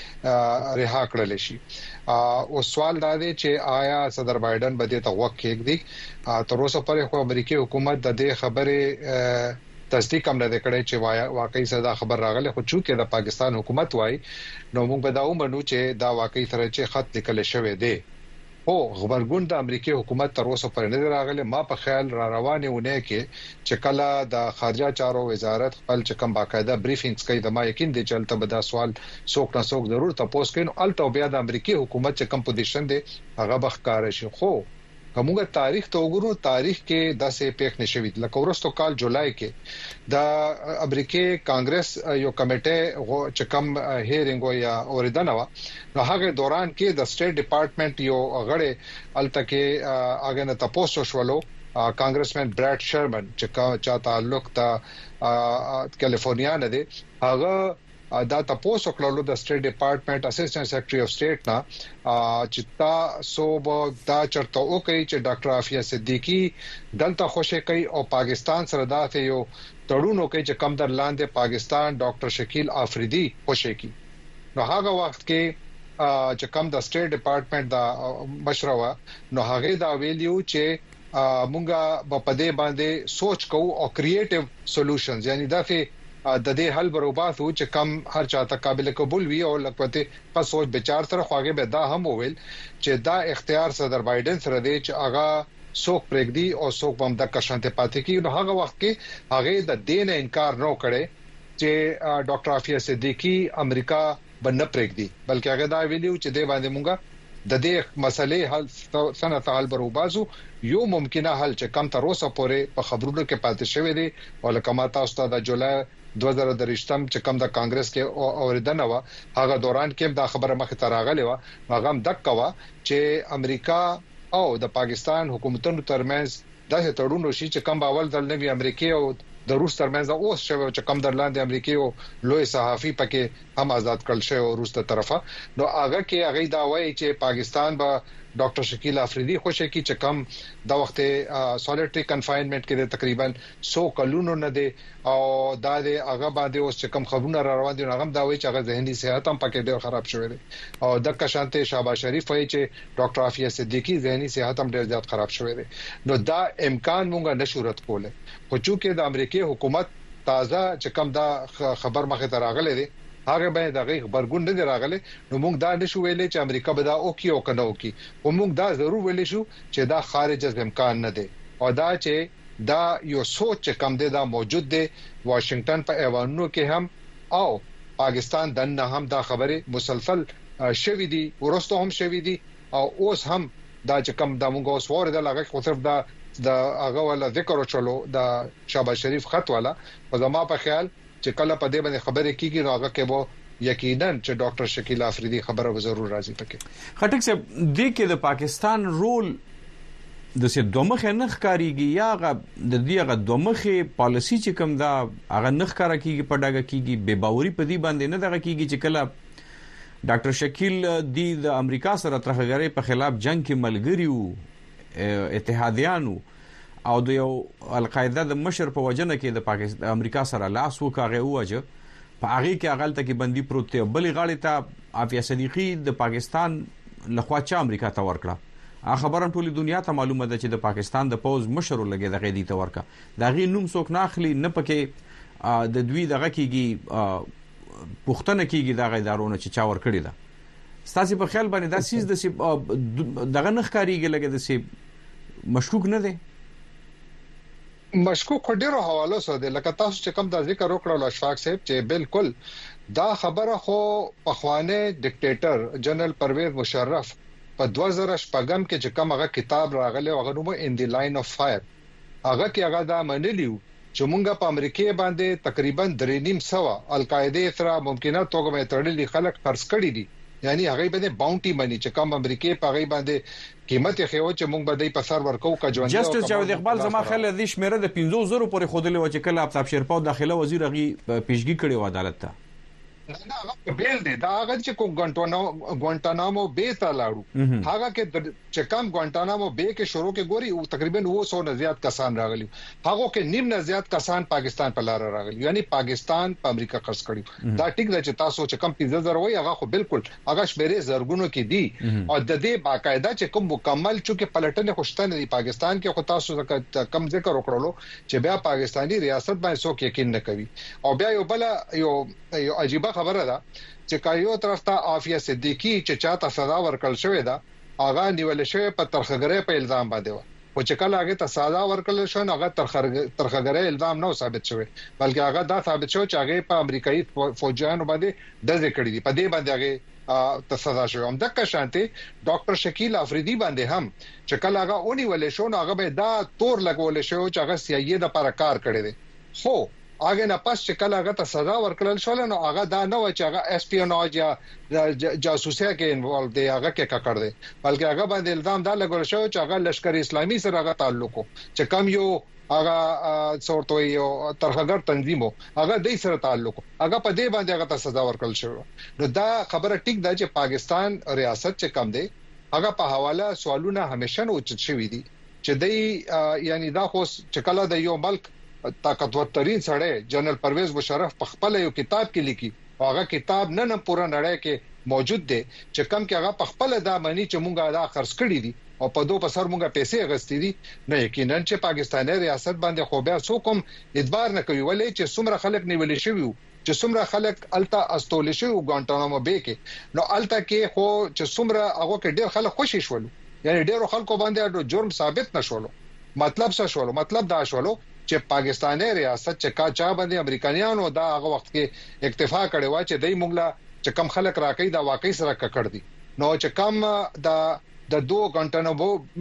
د رها کړل شي. او سوال دا دی چې آیا صدر بایدن به د توقع کېږي تر اوسه پورې خو امریکای حکومت د دې خبره تصدیق هم نه کړي چې واقعي صدا خبر راغله خو چې د پاکستان حکومت وای نو موږ به دا ومنو چې دا واقعي سره چې خط لیکل شوی دی. او خبرګون د امریکای حکومت تر اوسه پورې نه راغله. ما په خیال را روانه ونه کې چې کله د خارجه چارو وزارت خپل چې کوم باقاعده بریفینګز کوي د ما یقین دي چې البته به دا سوال څوک نه څوک ضرور تاسو کین البته بیا د امریکای حکومت چې کوم پوزیشن دی هغه بخکار شي. خو کومه تاریخ ته وګورو تاریخ کې داسې پیښ نشوي. لکه ورستو کال جولای کې د امریکای کانګرس یو کمیټه چې کوم هیرینګ یا اوریدنه وا نو هغه دوران کې د سټیټ ډپارټمنټ یو غړي التکه هغه نه تاسو شولو کانګرسمن براد شرمن چې چا تعلق ته کیلیفورنیا نه دی هغه دا تاسو کولو د سټیټ ډپارټمنټ اسسټنټ سیکریټری اف سټیټ نا چې تاسو به دا چرته وکړي چې ډاکټر عافیه صدیقی دلته خوشی کوي او پاکستان سره دا یو تړون وکړي چې کم در لاندې پاکستان ډاکټر شکیل آفریدی خوشی کوي. نو هغه وخت کې چې کم د سټیټ ډپارټمنټ دا مشروع نو هغه دا ویلیو چې مونږه په دې باندې سوچ کوو او کریټیو سولوشنز یعنی دا چې د دې حل بروبات و چې کم هر چاته قابل قبول وي او لکه په سوچ بچار سره خواږه به دا هم وویل چې دا اختیار صدر بایدن سره دی چې هغه څوک پرېږدي او څوک هم د کشانته پاتې کی. نو هغه وخت کې هغه د دین انکار نه کړي چې ډاکټر عافیه صدیقی امریکا باندې پرېږدي بلکې هغه دا ویلو چې د باندې مونږه د دې مسلې حل سنت حل بروبازو یو ممکنه حل چې کم تر اوسه پورې په خبرونو کې پاتې شوی دی او لکه ما تاسو ته د جولای دوه زره درشتم چې کم د کانګرس کې اوریدنه وا هغه دوران کې دا خبره مخ ته راغله وا هغه هم دک وا چې امریکا او د پاکستان حکومتونو ترمنځ د تړون شي چې کم باول د نوي امریکای او د روس ترمنځ اوس شوی چې کم در لاندې امریکای او لوی صحافي پکې هم آزاد کړل شوی او روس ته طرفه نو هغه کې هغه دا وایي چې پاکستان به ډاکټر شکیل آفریدی خوشی کی چې کم د وخت سولیټری کنفاینمنت کې د تقریبا سو کلونو نه دی او دا د هغه باندې اوس چې کم خبرونه را روان دي هغه دا وایي چې هغه ذهني صحت هم پکې ډېر خراب شوی دی او د کشانته شهباز شریف وایي چې ډاکټر عافیه صدیقی ذهني صحت هم ډېر زیات خراب شوی دی. نو دا امکان مونږه نشورت کوله خو چې د امریکای حکومت تازه چې کم دا خبر مخه ته راغله دی هغه باندې دغه خبرګون نه راغله نو موږ دا نشو ویلې چې امریکا به دا اوکی او کنه اوکی او موږ دا ضرور ویلې شو چې دا خارج از امکان نه دی او دا چې دا یو سوچ کم دی دا موجود دی واشنگټن په ایوانونو کې هم او پاکستان دنه هم دا خبره مسلسل شوې دي ورسته هم شوې دي او اوس هم دا چې کم د موږ اوس ور د لغه خو صرف دا د هغه ولا ذکر چلو د شهباز شریف خط والا په زما په خیال چې کله په دې باندې خبرې کیږي نو هغه کې وو یقینا چې ډاکټر شکیل آفریدی خبره به ضرور راځي پکې. خټک صاحب د کې د پاکستان رول د څه دومخه نه ښکاریږي یا د دې هغه دومخه پالیسی چې کوم دا هغه نه ښکارا کیږي په ډاګه کیږي بے باوري په دې باندې نه دغه کیږي چې کله ډاکټر شکیل د امریکا سره ترخګری په خلاف جنگ کې ملګری وو اتحادیانو او د یو القاعده د مشر په وجنه کې د پاکستان امریکا سره لاس وکاغه اوجه په هغه کې اغلته کې بندي پروت دی بلې غاړې ته عافیه صدیقی د پاکستان لخوا چا امریکا ته ورکړه خبره ټولې دنیا ته معلومه ده چې د پاکستان د پوز مشر لګي د غېدی ته ورکړه دا غي نوم څوک ناخلي نه پکې د دوی دغه کېږي پښتنه کېږي د غیدارونه چې چا ور کړی ده ستاسو په خیال باندې دا سیس د دغه نخکاریږي لګي د سي مشکوک نه دی مشکوک ډیرو حوالو سره د لکه تاسو چې کوم د ذکر وکړل اشفاق صاحب چې بالکل دا خبره خو پخوانه ډیکټیټر جنرال پرویز مشرف په دوه زره شپږم کې چې کوم هغه کتاب راغلی هغه نوم ان دی لاین اف فایر هغه کې هغه دا منلیو چې مونږه په امریکای باندې تقریبا درې نیم سو القاعده سره ممکنه توګه مې تړلې خلک خرڅ کړي دي یعنی هغه باندې باونټي منی چې کوم امریکای په هغه باندې قیمت یې خو چې موږ به د په سر ورکو کا ژوند جسټس جاوید اقبال زما خل د شمیره د پنځه زره پورې خودلې و چې کله افتاب شیرپاو داخله وزیر غي پیشګی کړي و عدالت ته نه بیل دی دا هغه چې کوم ګوانټانامو ګوانټانامو به ته لاړو هغه کې چې کم ګوانټانامو به کې شروع کې ګوري او تقریبا نو سو نه زیات کسان راغلي هغه کې نیم نه زیات کسان پاکستان په لار راغلي یعنی پاکستان په امریکا قرض کړي دا ټیک دا چې تاسو چې کم پنځه زره وای هغه خو بالکل هغه شمیرې زرګونو کې دي او د دې باقاعده چې کوم مکمل چې پلټنه خوشتنه دی پاکستان کې خو تاسو کم ذکر وکړلو چې بیا پاکستانی ریاست باندې څوک یقین نه کوي او بیا یو بل یو یو عجیب خبره ده چې کایو طرف ته عافیه صدیقی چې چاته سزا ورکړل شوې ده هغه نیول شوی په ترخګرۍ په الزام باندې و او چې کله هغه ته سزا ورکړل شو هغه ترخګرۍ الزام نه ثابت شوی بلکې هغه دا ثابت شو چې هغه په امریکایي فوجیانو باندې د ذکر دي په دې باندې هغه ته سزا شو هم د کشانته ډاکټر شکیل افریدی باندې هم چې کله هغه اونې ولې شو هغه به دا تور لګول شو چې هغه سیايي د پر کار کړی دی خو هغه نه پس چې کله هغه ته سزا ورکړل شو نو هغه دا نه و چې هغه اسپیوناج یا جاسوسي کې انوالو دی هغه کې ککړ دی بلکې هغه باندې الزام دا لګول شو چې هغه لشکر اسلامي سره هغه تعلق چې کم یو هغه څورته یو ترخګر تنظیمو هغه د سره تعلق هغه په دې باندې هغه ته سزا ورکړل شو نو دا خبره ټیک ده چې پاکستان ریاست چې کم دی هغه په حواله سوالونه همیشه نو چت شوی دي چې دی یعنی دا خو چې کله د یو ملک طاقتور ترين سړی جنرال پرویز مشرف په خپل یو کتاب کې لیکي هغه کتاب نه نه پوره نړۍ کې موجود دی چې کم کې هغه په خپل دا معنی چې مونږه دا خرڅ کړی دي او په دوه په سر مونږه پیسې غستې دي نه یقینا چې پاکستاني ریاست باندې خو بیا څوک ادبار نه کوي ولې چې څومره خلک نیول شوی چې څومره خلک التا استول شوی ګوانټانامو به کې نو التا کې خو چې څومره هغه کې ډېر خلک خوشی شول یعنی ډېر خلکو باندې جرم ثابت نشول مطلب څه شول مطلب دا شول چې پاکستاني ریاست چې کا چا باندې امریکایانو دا هغه وخت کې اکتفا کړي وا چې دای مونږ لا چې کم خلک راکې دا واقعي سره ککړ دي نو چې کم دا د دوه غنټنو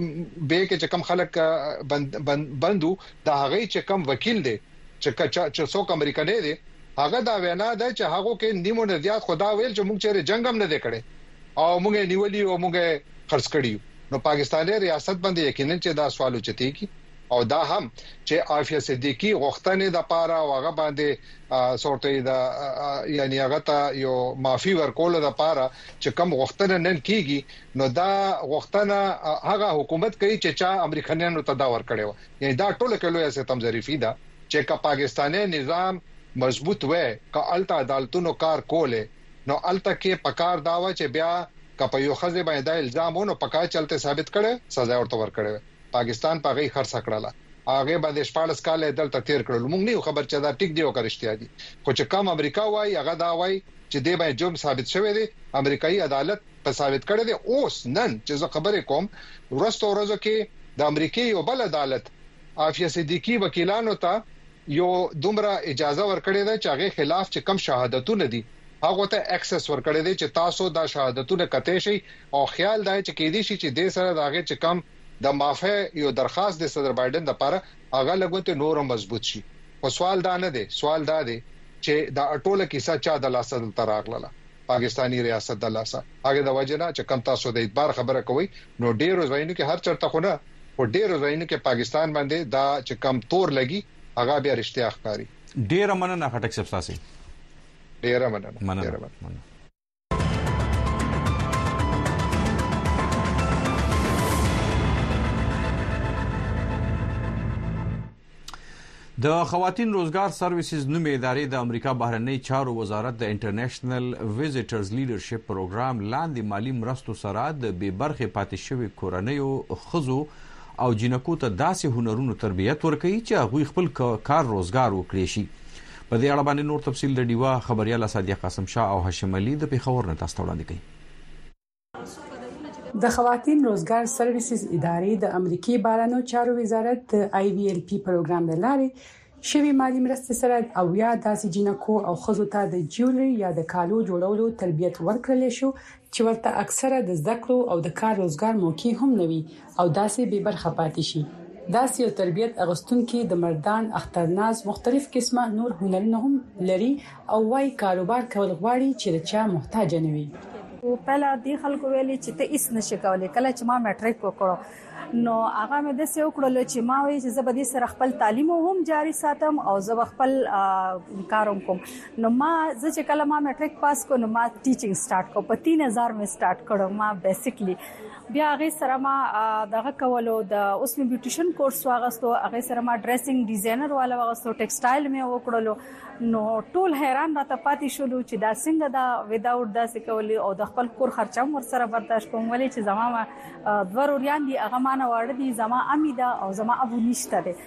به کې چې کم خلک بند بندو دا هغه چې کم وکیل دی چې چې څوک امریکایي دی هغه دا وینا ده چې هغه کې نیمو نه زیات خدا ویل چې مونږ چیرې جنگ هم نه دی کړي او مونږ نیولې او مونږ خرڅ کړیو نو پاکستاني ریاست باندې یقینا چې دا سوالو چتی کی او دا هم چې عافیه صدیقی غوښتنې د پاره واغه باندې سورته دا یعنی هغه ته یو معافي ورکول د پاره چې کم غوښتنه نن کیږي نو دا غوښتنه هغه حکومت کوي چې چا امریکایانو ته دا ور کړو یعنی دا ټول کلو یې ستم ظریفي دا چې کا پاکستاني نظام مضبوط وې کا الټا عدالتونو کار کوله نو الټا کې پکار داوا چې بیا کا په یو خزه باندې الزامونو پکا چلته ثابت کړي سزا ورته ور کړي پاکستان په غي خرڅ کړل هغه باندې شپږ کال دلته تیر کړل موږ نه خبر چې دا ټیک دی او کرشتیا دي خو چې کم امریکا وای هغه دا وای چې دی باندې جرم ثابت شوی دی امریکایي عدالت په ثابت کړی دی اوس نن چې زه خبرې کوم ورسته ورځو کې د امریکای یو بل عدالت عافیه صدیقی وکیلانو ته یو دومره اجازه ورکړې ده چې هغه خلاف چې کم شهادتونه دي هغه ته اکسس ورکړی دی چې تاسو دا شهادتونه کته شي او خیال دی چې کې دي شي چې د سره داغه چې کم د معافی یو درخواست د صدر بایدن لپاره هغه لګوته نور مضبوط شي او سوال دا نه دی سوال دا دی چې دا اټوله کیسه چا د لاسه تر راغله پاکستانی ریاست د لاسه هغه د وجنه چې کم تاسو د اعتبار خبره کوي نو ډیرو ځایونو کې هر چرته خو نه او ډیرو ځایونو کې پاکستان باندې دا چې کم تور لګي هغه بیا رښتیا ښکاری ډیر مننه خټک صاحب تاسو ډیر مننه ډیر مننه د خواتین روزګار سرویسز نومې ادارې د امریکا بهرنی چارو وزارت د انټرنیشنل ویزټرز لیډرشپ پروګرام لاندې مالی مرستو سره د بې برخې پاتې شوی کورنیو خزو او جنکو ته داسې هنرونو تربیت ورکوي چې هغوی خپل کار روزګار وکړي شي په دې اړه باندې نور تفصیل د ډیوا خبريال صادق قاسم شاه او هاشم علي د پیښور نه تاسو وړاندې کوي د خواتین روزګار سرویسز ادارې د امریکای بهرنیو چارو وزارت د آی وی ایل پی پروګرام د لارې شوی مالی مرستې سره او یا داسې جنکو او خزو ته د جیولري یا د کالو جوړولو تربیت ورکړل شو چې ورته اکثره د زده کړو او د کار روزګار موقع هم نوي او داسې به برخه پاتې شي داسې یو تربیت اغوستونکو د مردان اخترناز مختلف قسمه نور هنرونه هم لري او وايي کاروبار کول غواړي چې چا محتاج نه وي پهلا دی خلکو ویلي چې ته هیڅ نشې کولای. کله چې ما میټریک وکړو نو هغه مې د څه وکړل چې ما وی چې زه به د سره خپل تعلیم هم جاری ساتم او زه خپل کاروم کوم. نو ما زه چې کله ما میټریک پاس کو نو ما ټیچینګ سٹارټ کو. په تین هزار مې سٹارټ کړو ما بیسیکلی. بیا هغه سره ما دغه کولو د اوس مې بیوټیشن کورس واغستو. هغه سره ما ډریسینګ ډیزاینر والا واغستو. ټیکسټایل مې وکړلو. نو ټول حیران راته پاتې شول چې دا څنګه دا وداوټ دا څه کولی او د خپل کور خرچه ور سره برداشت کوم. ولې چې زما وروريان دي هغه مان واړه دي زما امیدا او زما ابو نشته دي.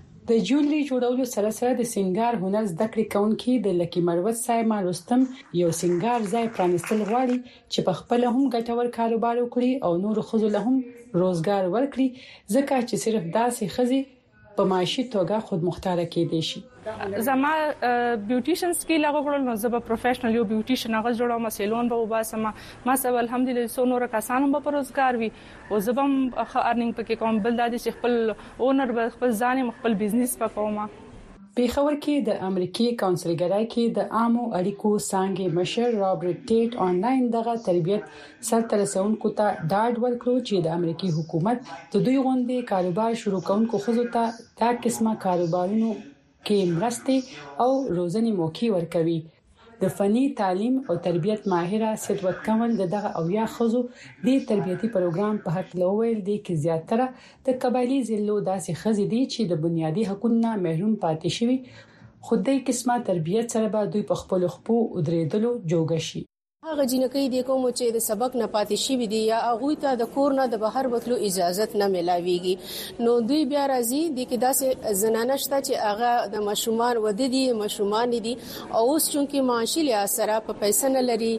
د جولری جوړولو سره سره د سنگار هنر زده کړې کوونکي د لکی مروت صاحب رستم یو سنگار ځای پرانستل غواړي چې په خپل هم ګټور کاروبار وکړي او نور خزو له هم روزګار ورکړي ځکه چې صرف داسې خزي په معاشي توګه خود مختار کېدي شي. زما بیوټیشن سکیل هغه کړل نو زه به پروفیشنل یو بیوټیشن هغه جوړوم. سیلون به وباسم. ما سره الحمدلله سو نور کسانو به روزګار وي او زه به ارننګ پکې کوم. بل د دې خپل اونر به خپل ځان خپل بزنس پکوم. پیښور کې د امریکای کونسلګرای کې د عامو اړیکو څنګه مشر رابرټ ټیټ آنلاین دغه تربیت سره رسونکو ته ډاډ ورکړو چې د امریکای حکومت د دوی غونډې کاروبار شروع کوونکو خزو ته دا قسمه کاروبارونو کې مرستې او روزنې موقع ورکوي. د فني تعلیم او تربیت ماهره ثروت کمل دغه او یا خزو د تربیتي پروګرام په حق لویل دي کې زیاتره د قبایلی ضلعو داسې خزې دي چې د بنیادی حقوقو محروم پاتې شوي. خودي قسمه تربیت سره به دوی په خپل خپو ودرېدلو جوګ شي. هغه جنکې د کوم چې د سبق نه پاتې شي دي یا هغه ته د کور نه د بهر وتلو اجازه نه ملاويږي نو دوی بیا راځي د کې داسې زنانه شته چې هغه د مشومان ود دي مشومان دي او اوس چې معاشي له اثر په پیسې نه لري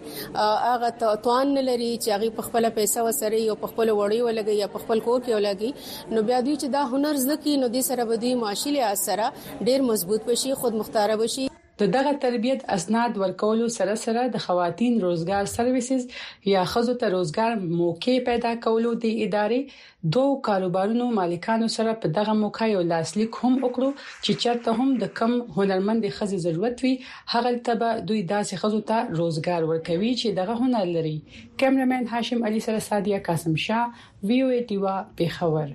هغه توان نه لري چې هغه په خپل پیسې وسره یو په خپل وړي ولګي یا په خپل کور کې ولګي نو بیا دوی چې دا هنر زکه نو د سره بدوي معاشي له اثر ډیر مضبوط بشي خود مختار بشي. د دغه تربیت اسناد ورکولو سره سره د خواتین روزګار سرویسز یا خزو ته روزګار موقع پیدا کولو د ادارې دوه کاروبارونو مالکانو سره په دغه موقع یو لاسلیک هم وکړو چې چرته هم د کم هنرمند خزې ضرورت وي هغه ته دوی داسې خزو ته روزګار ورکوي چې دغه هنر لري. کیمرمن هاشم علي سره سادیه قاسم شاه وی او ای ټیوا پیښور.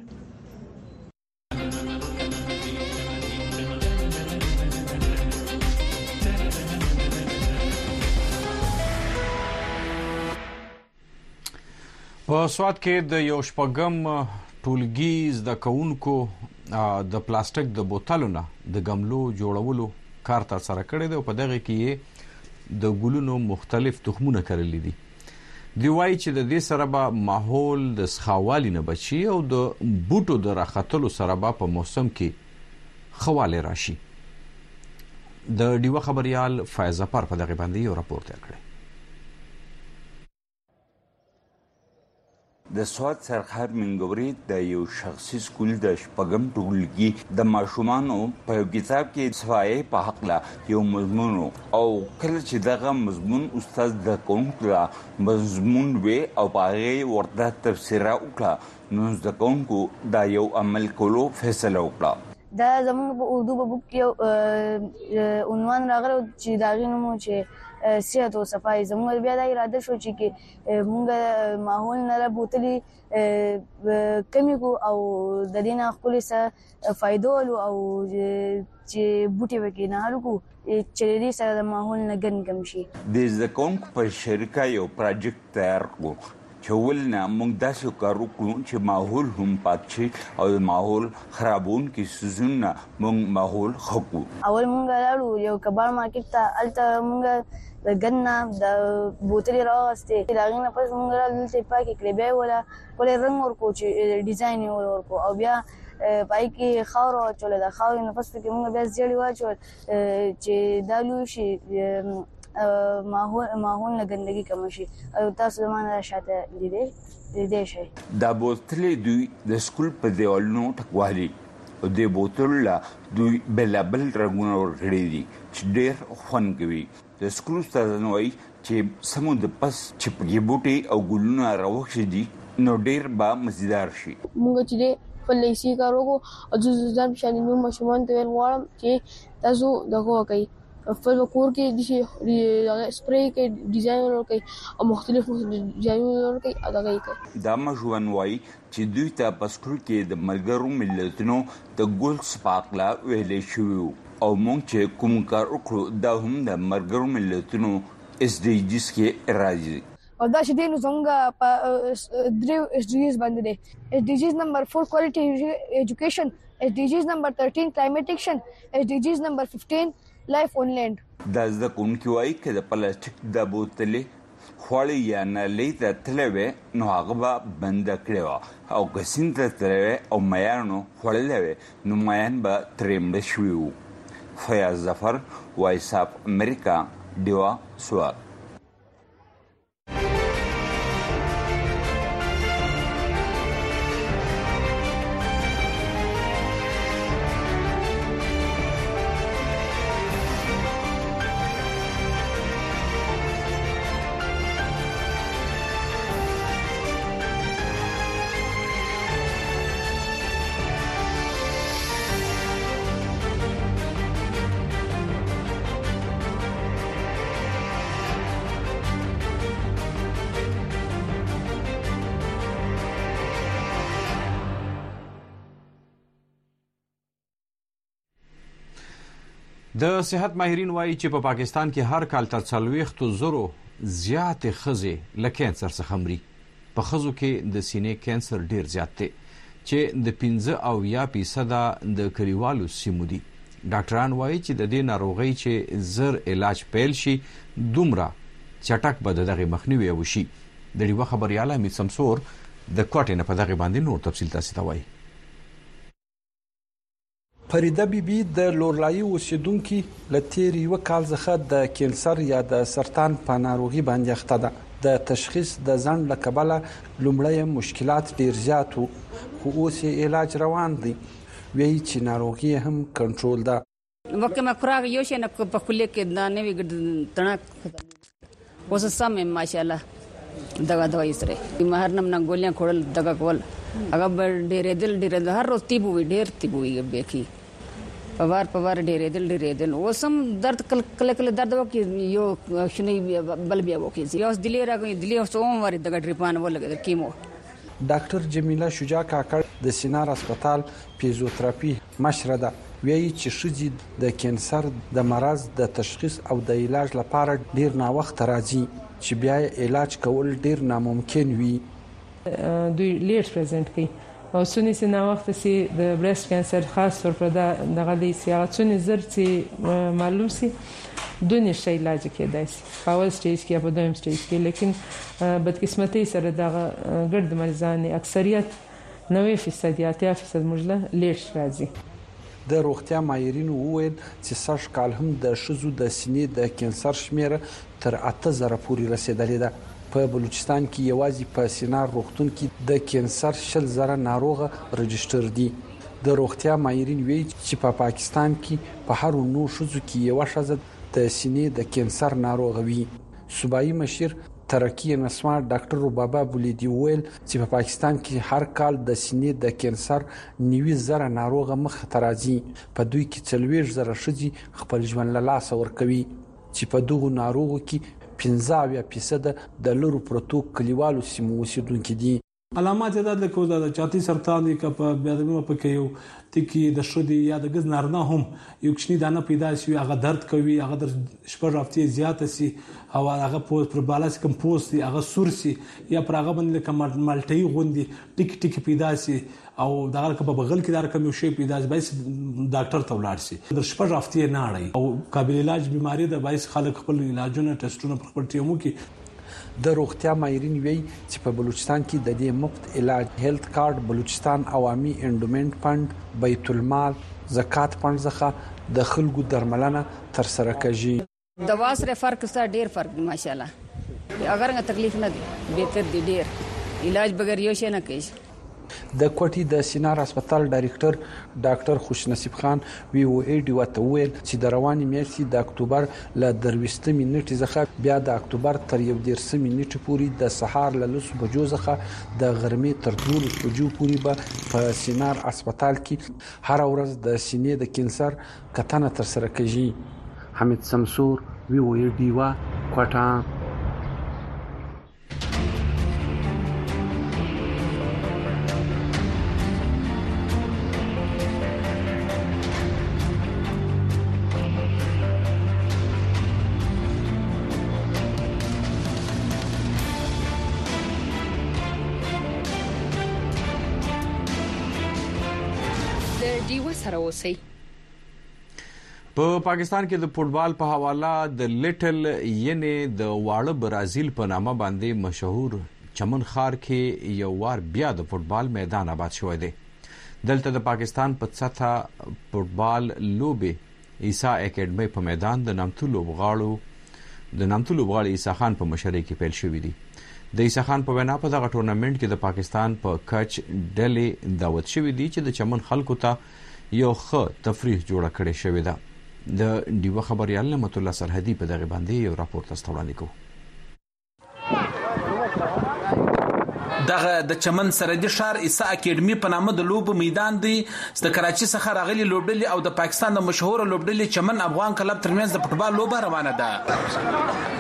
په سواد کې د یو شپږم ټولګي زده کوونکو د پلاستیک د بوتلونو د ګملو جوړولو کار تر سره کړی دی او په دغه کې د ګلونو مختلف تخمونه کړل دي. دی وايي چې د دې سره به ماحول د سخاوالي نه بچي او د بوټو د راختلو سره به په موسم کې خواله راشي. د ډیوه خبريال فایز ظفر په دغه باندې یو راپور تیار کړی. د سواد سرخر منګوري د یو شخصي سکول د شپږم ټولګي د ماشومانو په کتاب کې صفای په حق لا یو مضمون او کله چې دغه مضمون استاد د کومکلا مضمون وی او هغه ورته تفسیر وکړه نو د کومکو دا یو عمل کولو فیصله وکړه. دا زموږ په اردو په بوک کې عنوان راغلی چې دا غنمو چې صحت او صفای زموږ بیا د اراده شو چې موږ ماحول نه بوتلې کمی کو او د دې نه خپل څه فائدو او چې بوټي وکي نه هلکو چې دې سره د ماحول نه ګن کم شي. د زکون په شرکت یو پروجیکټ تیار کړو چې ولنه موږ داسې کار وکړو چې ماحول هم پاک شي او د ماحول خرابون کې سوزونه موږ ماحول خکو. اول موږ لاړو یو کبار مارکیټ ته الته موږ د ګننا د بوتلې راغستې دا غینه پس موږ راځل چې پاکي کړې به ولا ولې رنگ ورکو چې ډیزاین ورکو او بیا پای کې خاور او چول دا خاور نه پس کې موږ بیا ځړی واچول چې دا لوي شي ماحول ماحول نه ګندګي کم شي او تاسو زمانه شاته لیدې لیدې شي. دا بوتلې دوی د سکول په دیوالونو ټکوالي او د بوتل لا دوی بلابل رنگونه ورغړي دي چې ډېر خوان کوي. د سکول استادانو وايي چې سمون د پس چې په بوټي او ګلونه راوښي دي نو ډېر با مزیدار شي. موږ چې په لیسي کارو کو او د ځان شان نو مشمون ته ورغړم چې تاسو دغه کوي خپل کور کې د سپری کې ډیزاین ورکړي او مختلف ډیزاینونه ورکړي ادا کوي. دا مجون وای چې دوی ته پسکول کې د ملګرو ملتونو د ګول سپاکلا ویلې شو او مونږ چې کوم کار وکړو دا هم د ملګرو ملتونو اس ډي جیز کې راځي. او دا چې دینو څنګه په درو اس ډي جیز باندې دي. اس ډي جیز نمبر four کوالټي ایجوکیشن، اس ډي جیز نمبر thirteen کلایمټ ایکشن، اس ډي جیز نمبر fifteen لایف اون لینډ. دا ځکه کوم کې وایي چې د پلاستیک د بوتلې خوړی یا نه لیته تلوي نو هغه به بند کړو او کسین ته تلوي او میانو خوړلې نو میان به ترېمړ شوی. فیاض ظفر، وایس اف امریکا، دیوا سوات. د صحت ماهرین وایي چې په پاکستان کې هر کال تر څلوېښتو زرو زیاتې ښځې له کینسر څخه مري. په ښځو کې د سینې کینسر ډیر زیات دی چې د پنځه اویا فیصده د کلیوالو سیمو دي. ډاکټران وایي چې د دې ناروغۍ چې زر علاج پیل شي دومره چټک به د دغه مخنیوي وشي. د ډیوه خبرياله امید سمسور د کوټې نه په دغه باندې نور تفصیل تاسو ته وایي. فریده بیبي د لورلای اوسیدونکو لتیر یو کال څخه د کینسر یا د سرطان په ناروغي باندې اخته ده. د تشخیص د ځند لکبله لومړی مشکلات ډیر زیات وو خو اوس علاج روان دی. وی چې ناروغي هم کنټرول ده. وکه ما خوراک یو شي نه په کله کې دا نه وی تڼاک اوس سم ماشاءالله دغه دوا یې سره مہر نم نه ګولیاں کول دغه کول هغه ډېرې دل ډېرې هر روز تیبو وی ډېر تیبو وی به پوار پوار ډېرې دل ډېرې دل اوسم درد کله کله درد وکي یو شنه بل بیا وکي یو دلی راغی دلی اوسوم ور دغه ډریپان ولګ کیمو. ډاکټر جمیله شجاع کاکړ د سینار هسپتال فزیوتراپي مشره ده. وایي چې شذې د کینسر د مرض د تشخیص او د علاج لپاره ډیر نا وخت راځي چې بیا علاج کول ډیر ناممکن وي. دوی لیټ پریزنټ کوي او سونی سي نا وخت سي د بریسټ کینسر خاص طور پر دا دغه د سیاغتونی زر چې معلوم سي دونه شي علاج کېدای شي اول سټیج کې په دویم سټیج کې لیکن بدقسمتۍ سره دغه ګرد مریضان اکثریت نوي فیصد یا اتیا فیصد مجله لیټ راځي. د روغتیا ماهرینو وویل چې سږ کال هم د شذو د سینې د کینسر شمیره تر اته زره پورې رسیدلې ده. په بلوچستان کې یوازې په سینار روغتون کې د کینسر شل زره ناروغه رجسټر دي. د روغتیا ماهرین وایي چې په پا پاکستان کې په هر نو شذو کې یو شذ د سینې د کینسر ناروغه وي. صوبایي مشیر ترکی نسوار ډاکټر ربابا بولیدی ویل چې په پاکستان کې هر کال د سینې د کینسر نیوي زره ناروغه مخ ته راځي. په دوی کې څلوېښت زره ښځې خپل ژوند له لاسه ورکوي چې په دغو ناروغو کې پنځه اویا فیصد د لورو پروتو کلیوالو سیمو اوسیدونکو دي. علامات دا د کوزا د چاتی سرطان دی کپ بیادمه پکې یو تکي د شودي یا د غز نارنه هم یو کښنی دانه پیدا شي هغه درد کوي هغه در شپږ هفته زیات سي او هغه پر بالاس کم پوسټ هغه سورسي یا پر هغه باندې کوم مالټي غوندي ټیک ټیک پیدا شي او دغه په بغل کې دار کوم شي پیدا شي بس ډاکټر ته ولاړ شي در شپږ هفته نه اړي او قابل علاج بيماري د بایس خلک خپل علاجونه ټیسټونه پر خپل ټیمو کې. د روغتیا ماهرین وایي چې په بلوچستان کې د دې مفت علاج هیلث کارت بلوچستان عوامي انډومنت فند بیت المال زکات فند څخه د خلکو درملنه تر سره کوي. دوا سره فرق څه ډیر فرق ماشاءالله اگر نه تکلیف نه دي بهتر دي ډیر علاج بغیر یو شي نه کوي. د کوټي د سینار هسپتال ډایریکټر ډاکټر خوشنصیب خان وی او ای ډی وته ویل چې د رواني میاشتې د اکتوبر ل درويشت منټې ځخه بیا د اکتوبر تر یو ډیر سم منټې پورې د سهار ل لس بجو ځخه د غرمې تر دولس بجو پورې به په سینار هسپتال کې هر ورځ د سینې د کینسر کتنه تر سره کوي. حمید سمسور وی او ای ډیوا کوټا. په پاکستان کې د فوټبال په حواله د لیټل یعنی د واړه برازیل په نامه باندې مشهور چمن خار کې یو وار بیا د فوټبال میدان آباد شوی دی. دلته د پاکستان په سطح فوټبال لوبې عیسی اکیډمي په میدان د نامتو لوبغاړو د نامتو لوبغاړي عیسی خان په مشرۍ کې پیل شوی دی. د عیسی خان په وینا په دغه ټورنمنت کې د پاکستان په کچ ډلې دعوت شوی دی چې د چمن خلکو ته یو ښه تفریح جوړه کړې شوې ده. د ډیوه خبريال نعمت الله سرحدي په دغه باندې یو راپور تاسو وړاندې کوي. دغه د چمن سرحدي ښار عیسی اکیډمي په نامه د لوبو میدان دی. د کراچي څخه راغلي لوبډلې او د پاکستان د مشهور لوبډلې چمن افغان کلب ترمنځ د فوټبال لوبه روانه ده.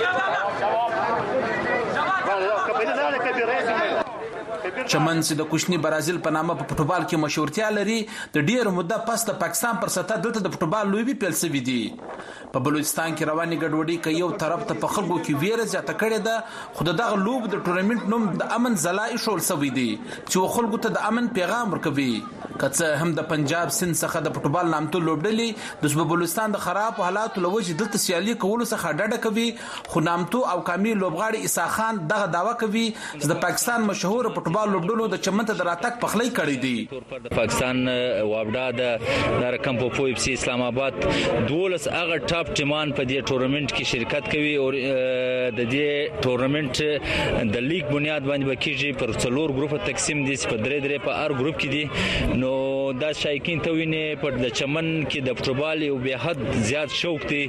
چمن چې د کوچني برازیل په نامه په فوټبال کې مشهورتیا لري، د ډیرو موده پس د پاکستان پر سطح دلته د فوټبال لوبي پیل شوې دي. په بلوچستان کې رواني ګډوډي کوي یو طرف ته په خلکو کې ویره زیاته کړې ده، خو دغه لوب د ټورنمنت نوم د امن ځلای شول شوی دی چې خلکو ته د امن پیغام ورکوي. کڅه هم د پنجاب سند څخه د فوټبال نامتو لوبډلې د بلوچستان د خراب حالاتو لوجه دلته سیالي کولو څخه ډډه کوي، خو نامتو او کامل لوبغاړي عیسی خان دغه داوا کوي چې د پاکستان مشهور فوټبال لوبډلو د چمن ته دراتک پخلی کړی دی. پاکستان وابډا د نارکم په پوی په اسلام آباد دولس هغه ټاپ ټیمان په دې ټورنمنت کې شرکت کوي او د دې ټورنمنت د لیگ بنیاد باندې بکیږي پر څلور ګروپ تقسیم دي په درې درې په هر ګروپ کې دي. نو دا شایقین ته ویني په د چمن کې د فوټبال یو به حد زیات شوق دی.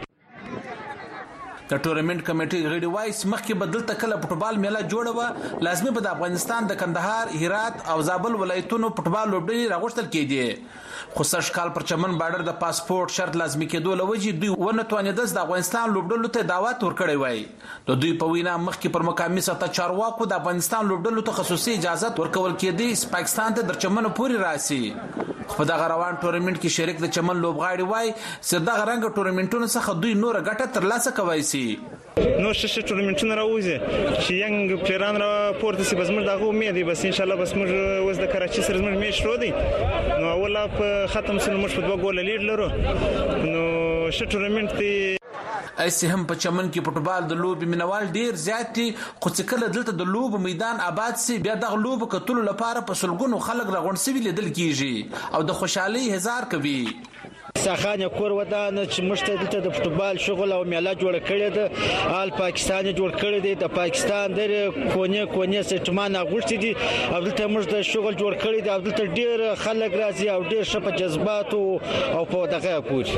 د ټورنمنت کمیټې غړي وایي مخکې بدل تکله فوټبال میله جوړه و، لازمي به د افغانستان د کندهار، هرات او زابل ولایتونو فوټبال لوبډلې راغوښتل کېدي، خو سږ کال پر چمن بارډر د پاسپورت شرط لازمي کېدو لوجې دوی ونه توانېدل د افغانستان لوبډلو ته دعوت ورکړی وای. د دوی په وینا مخکې پر مقامي سطح چارواکو د افغانستان لوبډلو ته خصوصي اجازه ورکول کېدی چې پاکستان ته در چمن پورې راسي. په دغه روان ټورنمنت کې شریک د چمن لوبغاړي وای چې دغه رنګ ټورنمنټونو څخه دوی نور ګټه ترلاسه کوي. نو شش ټورنمنټونه راوځي چې ینګ پلیران را پورته سي، بس موږ دغه امید دی، بس ان شاء الله بس موږ وز د کراچي سره موږ میش شروع دي. نو اوله په ختم سره موږ په دوه ګول لید لرو. نو شش ټورنمنټ دی ایسه هم په چمن کې فوټبال د لوب مینوال ډیر زیات دي، خو چې کله دلته د لوب میدان آباد سي بیا دغه لوب کتلو لپاره په سلګونو خلک راغونډ سوي لیدل کیږي او د خوشحالي هزار کوي. ساخان کور ودان چې مشته دلته د فوټبال شغل او میله جوړ کړی دی، آل پاکستان جوړ کړی دی، د پاکستان د کونی کونی سټمان غوښتي دي او دلته موږ د شغل جوړ کړی دی او دلته ډیر خلک راځي او ډیر شپه جذبات او په دغه پوری.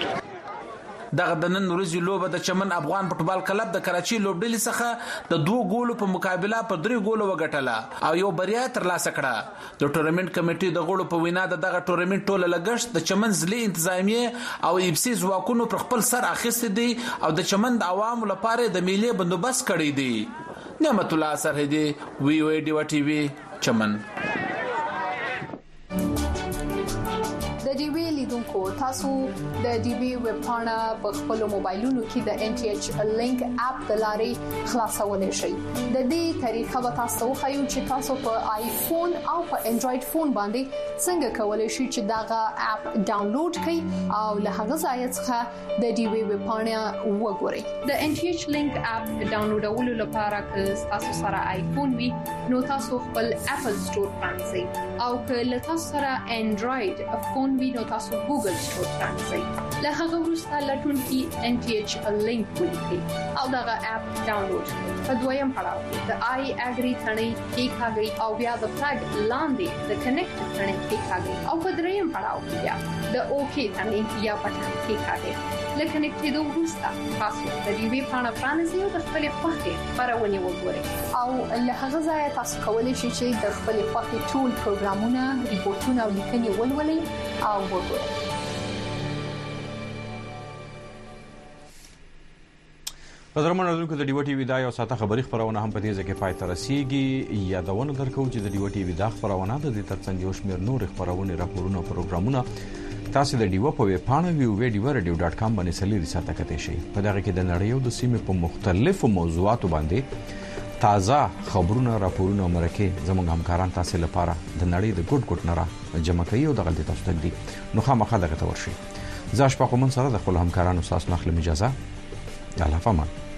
دغه د نن ورځې لوبه د چمن افغان فوټبال کلب د کراچي لوبډلې څخه د دوه ګولو په مقابله په درې ګولو وګټله او یو بریا ترلاسه کړه. د ټورنمنت کمیټې د غړو په وینا د دغه ټورنمنت ټوله لګښت د چمن ځلې انتظامیه او ایبسي ځواکونو پر خپل سر اخیستي دي او د چمن د عوامو لپاره د میلې بندوبست کړی دی. نعمت الله سرحدي، وی او ډیوا ټي وي، چمن. د ډي وی لیدونکو تاسو د ډي وی ویب پاڼه په خپل موبایلونو کې د ان ټي ایچ لینک اپ د لارې خلاصولای شئ. د دې طریقه به تاسو خو چې تاسو په آیفون او په انډراید فون باندې څنګه کولای شئ چې داغه اپ ډاونلوډ کړئ او له هغه ځای څخه د ډي وی ویب پاڼه وګورئ. د ان ټي ایچ لینک اپ ډاونلوډولو لپاره که تاسو سره آیفون وي نو تاسو خپل اپل سٹور پرانځئ او که له تاسو سره انډراید فون وي نو تاسو ګوګل سٹور پرانځئ. له هغه وروسته لټون کې ان ټي ایچ لینک ولیکئ او دغه اپ ډاونلوډ کړئ. په دویم پړاو کې د آی اګری ثنې کې کاږئ او بیا د فلګ لاندې د کنیکټ ثنې کې کاږئ او په دریم پړاو کې بیا د اوکی ثنې یا بټن کې کاږئ. لکه کنیکټېدو وروسته تاسو د دې وی پاڼه پرانیزئ او د خپل خوښې خبرونه وګورئ او له هغه ځای تاسو کولی شئ چې د خپل خوښې ټول پروګرامونه، ریپورتونه او لیکنې ولولئ او وګورئ. قدرمن اردوونکو د ډیو ټي وی دا یو ساته خبری خبرونه هم په دې ځکه پای ته رسیدي یادونه درکو چې د ډیو ټي وی دا خبرونه د دې ترڅنګ یو شمېر نور خبرونه راپورونه پروګرامونه تاسو د ډیو په ویب پاڼه ویو ویډیو رادیو ډاټ کام باندې سلیری ساته کته شي په دغه کې د نړۍ د سیمې په مختلفو موضوعاتو باندې تازه خبرونه راپورونه مرکه زموږ همکاران تاسو لپاره د نړۍ د ګډ ګډ نره جمع کوي او دغه د تاسو تک دي نو خامخا دغه تورشي زاش په کوم سره د خپل همکارانو ساس نخله اجازه الله فمان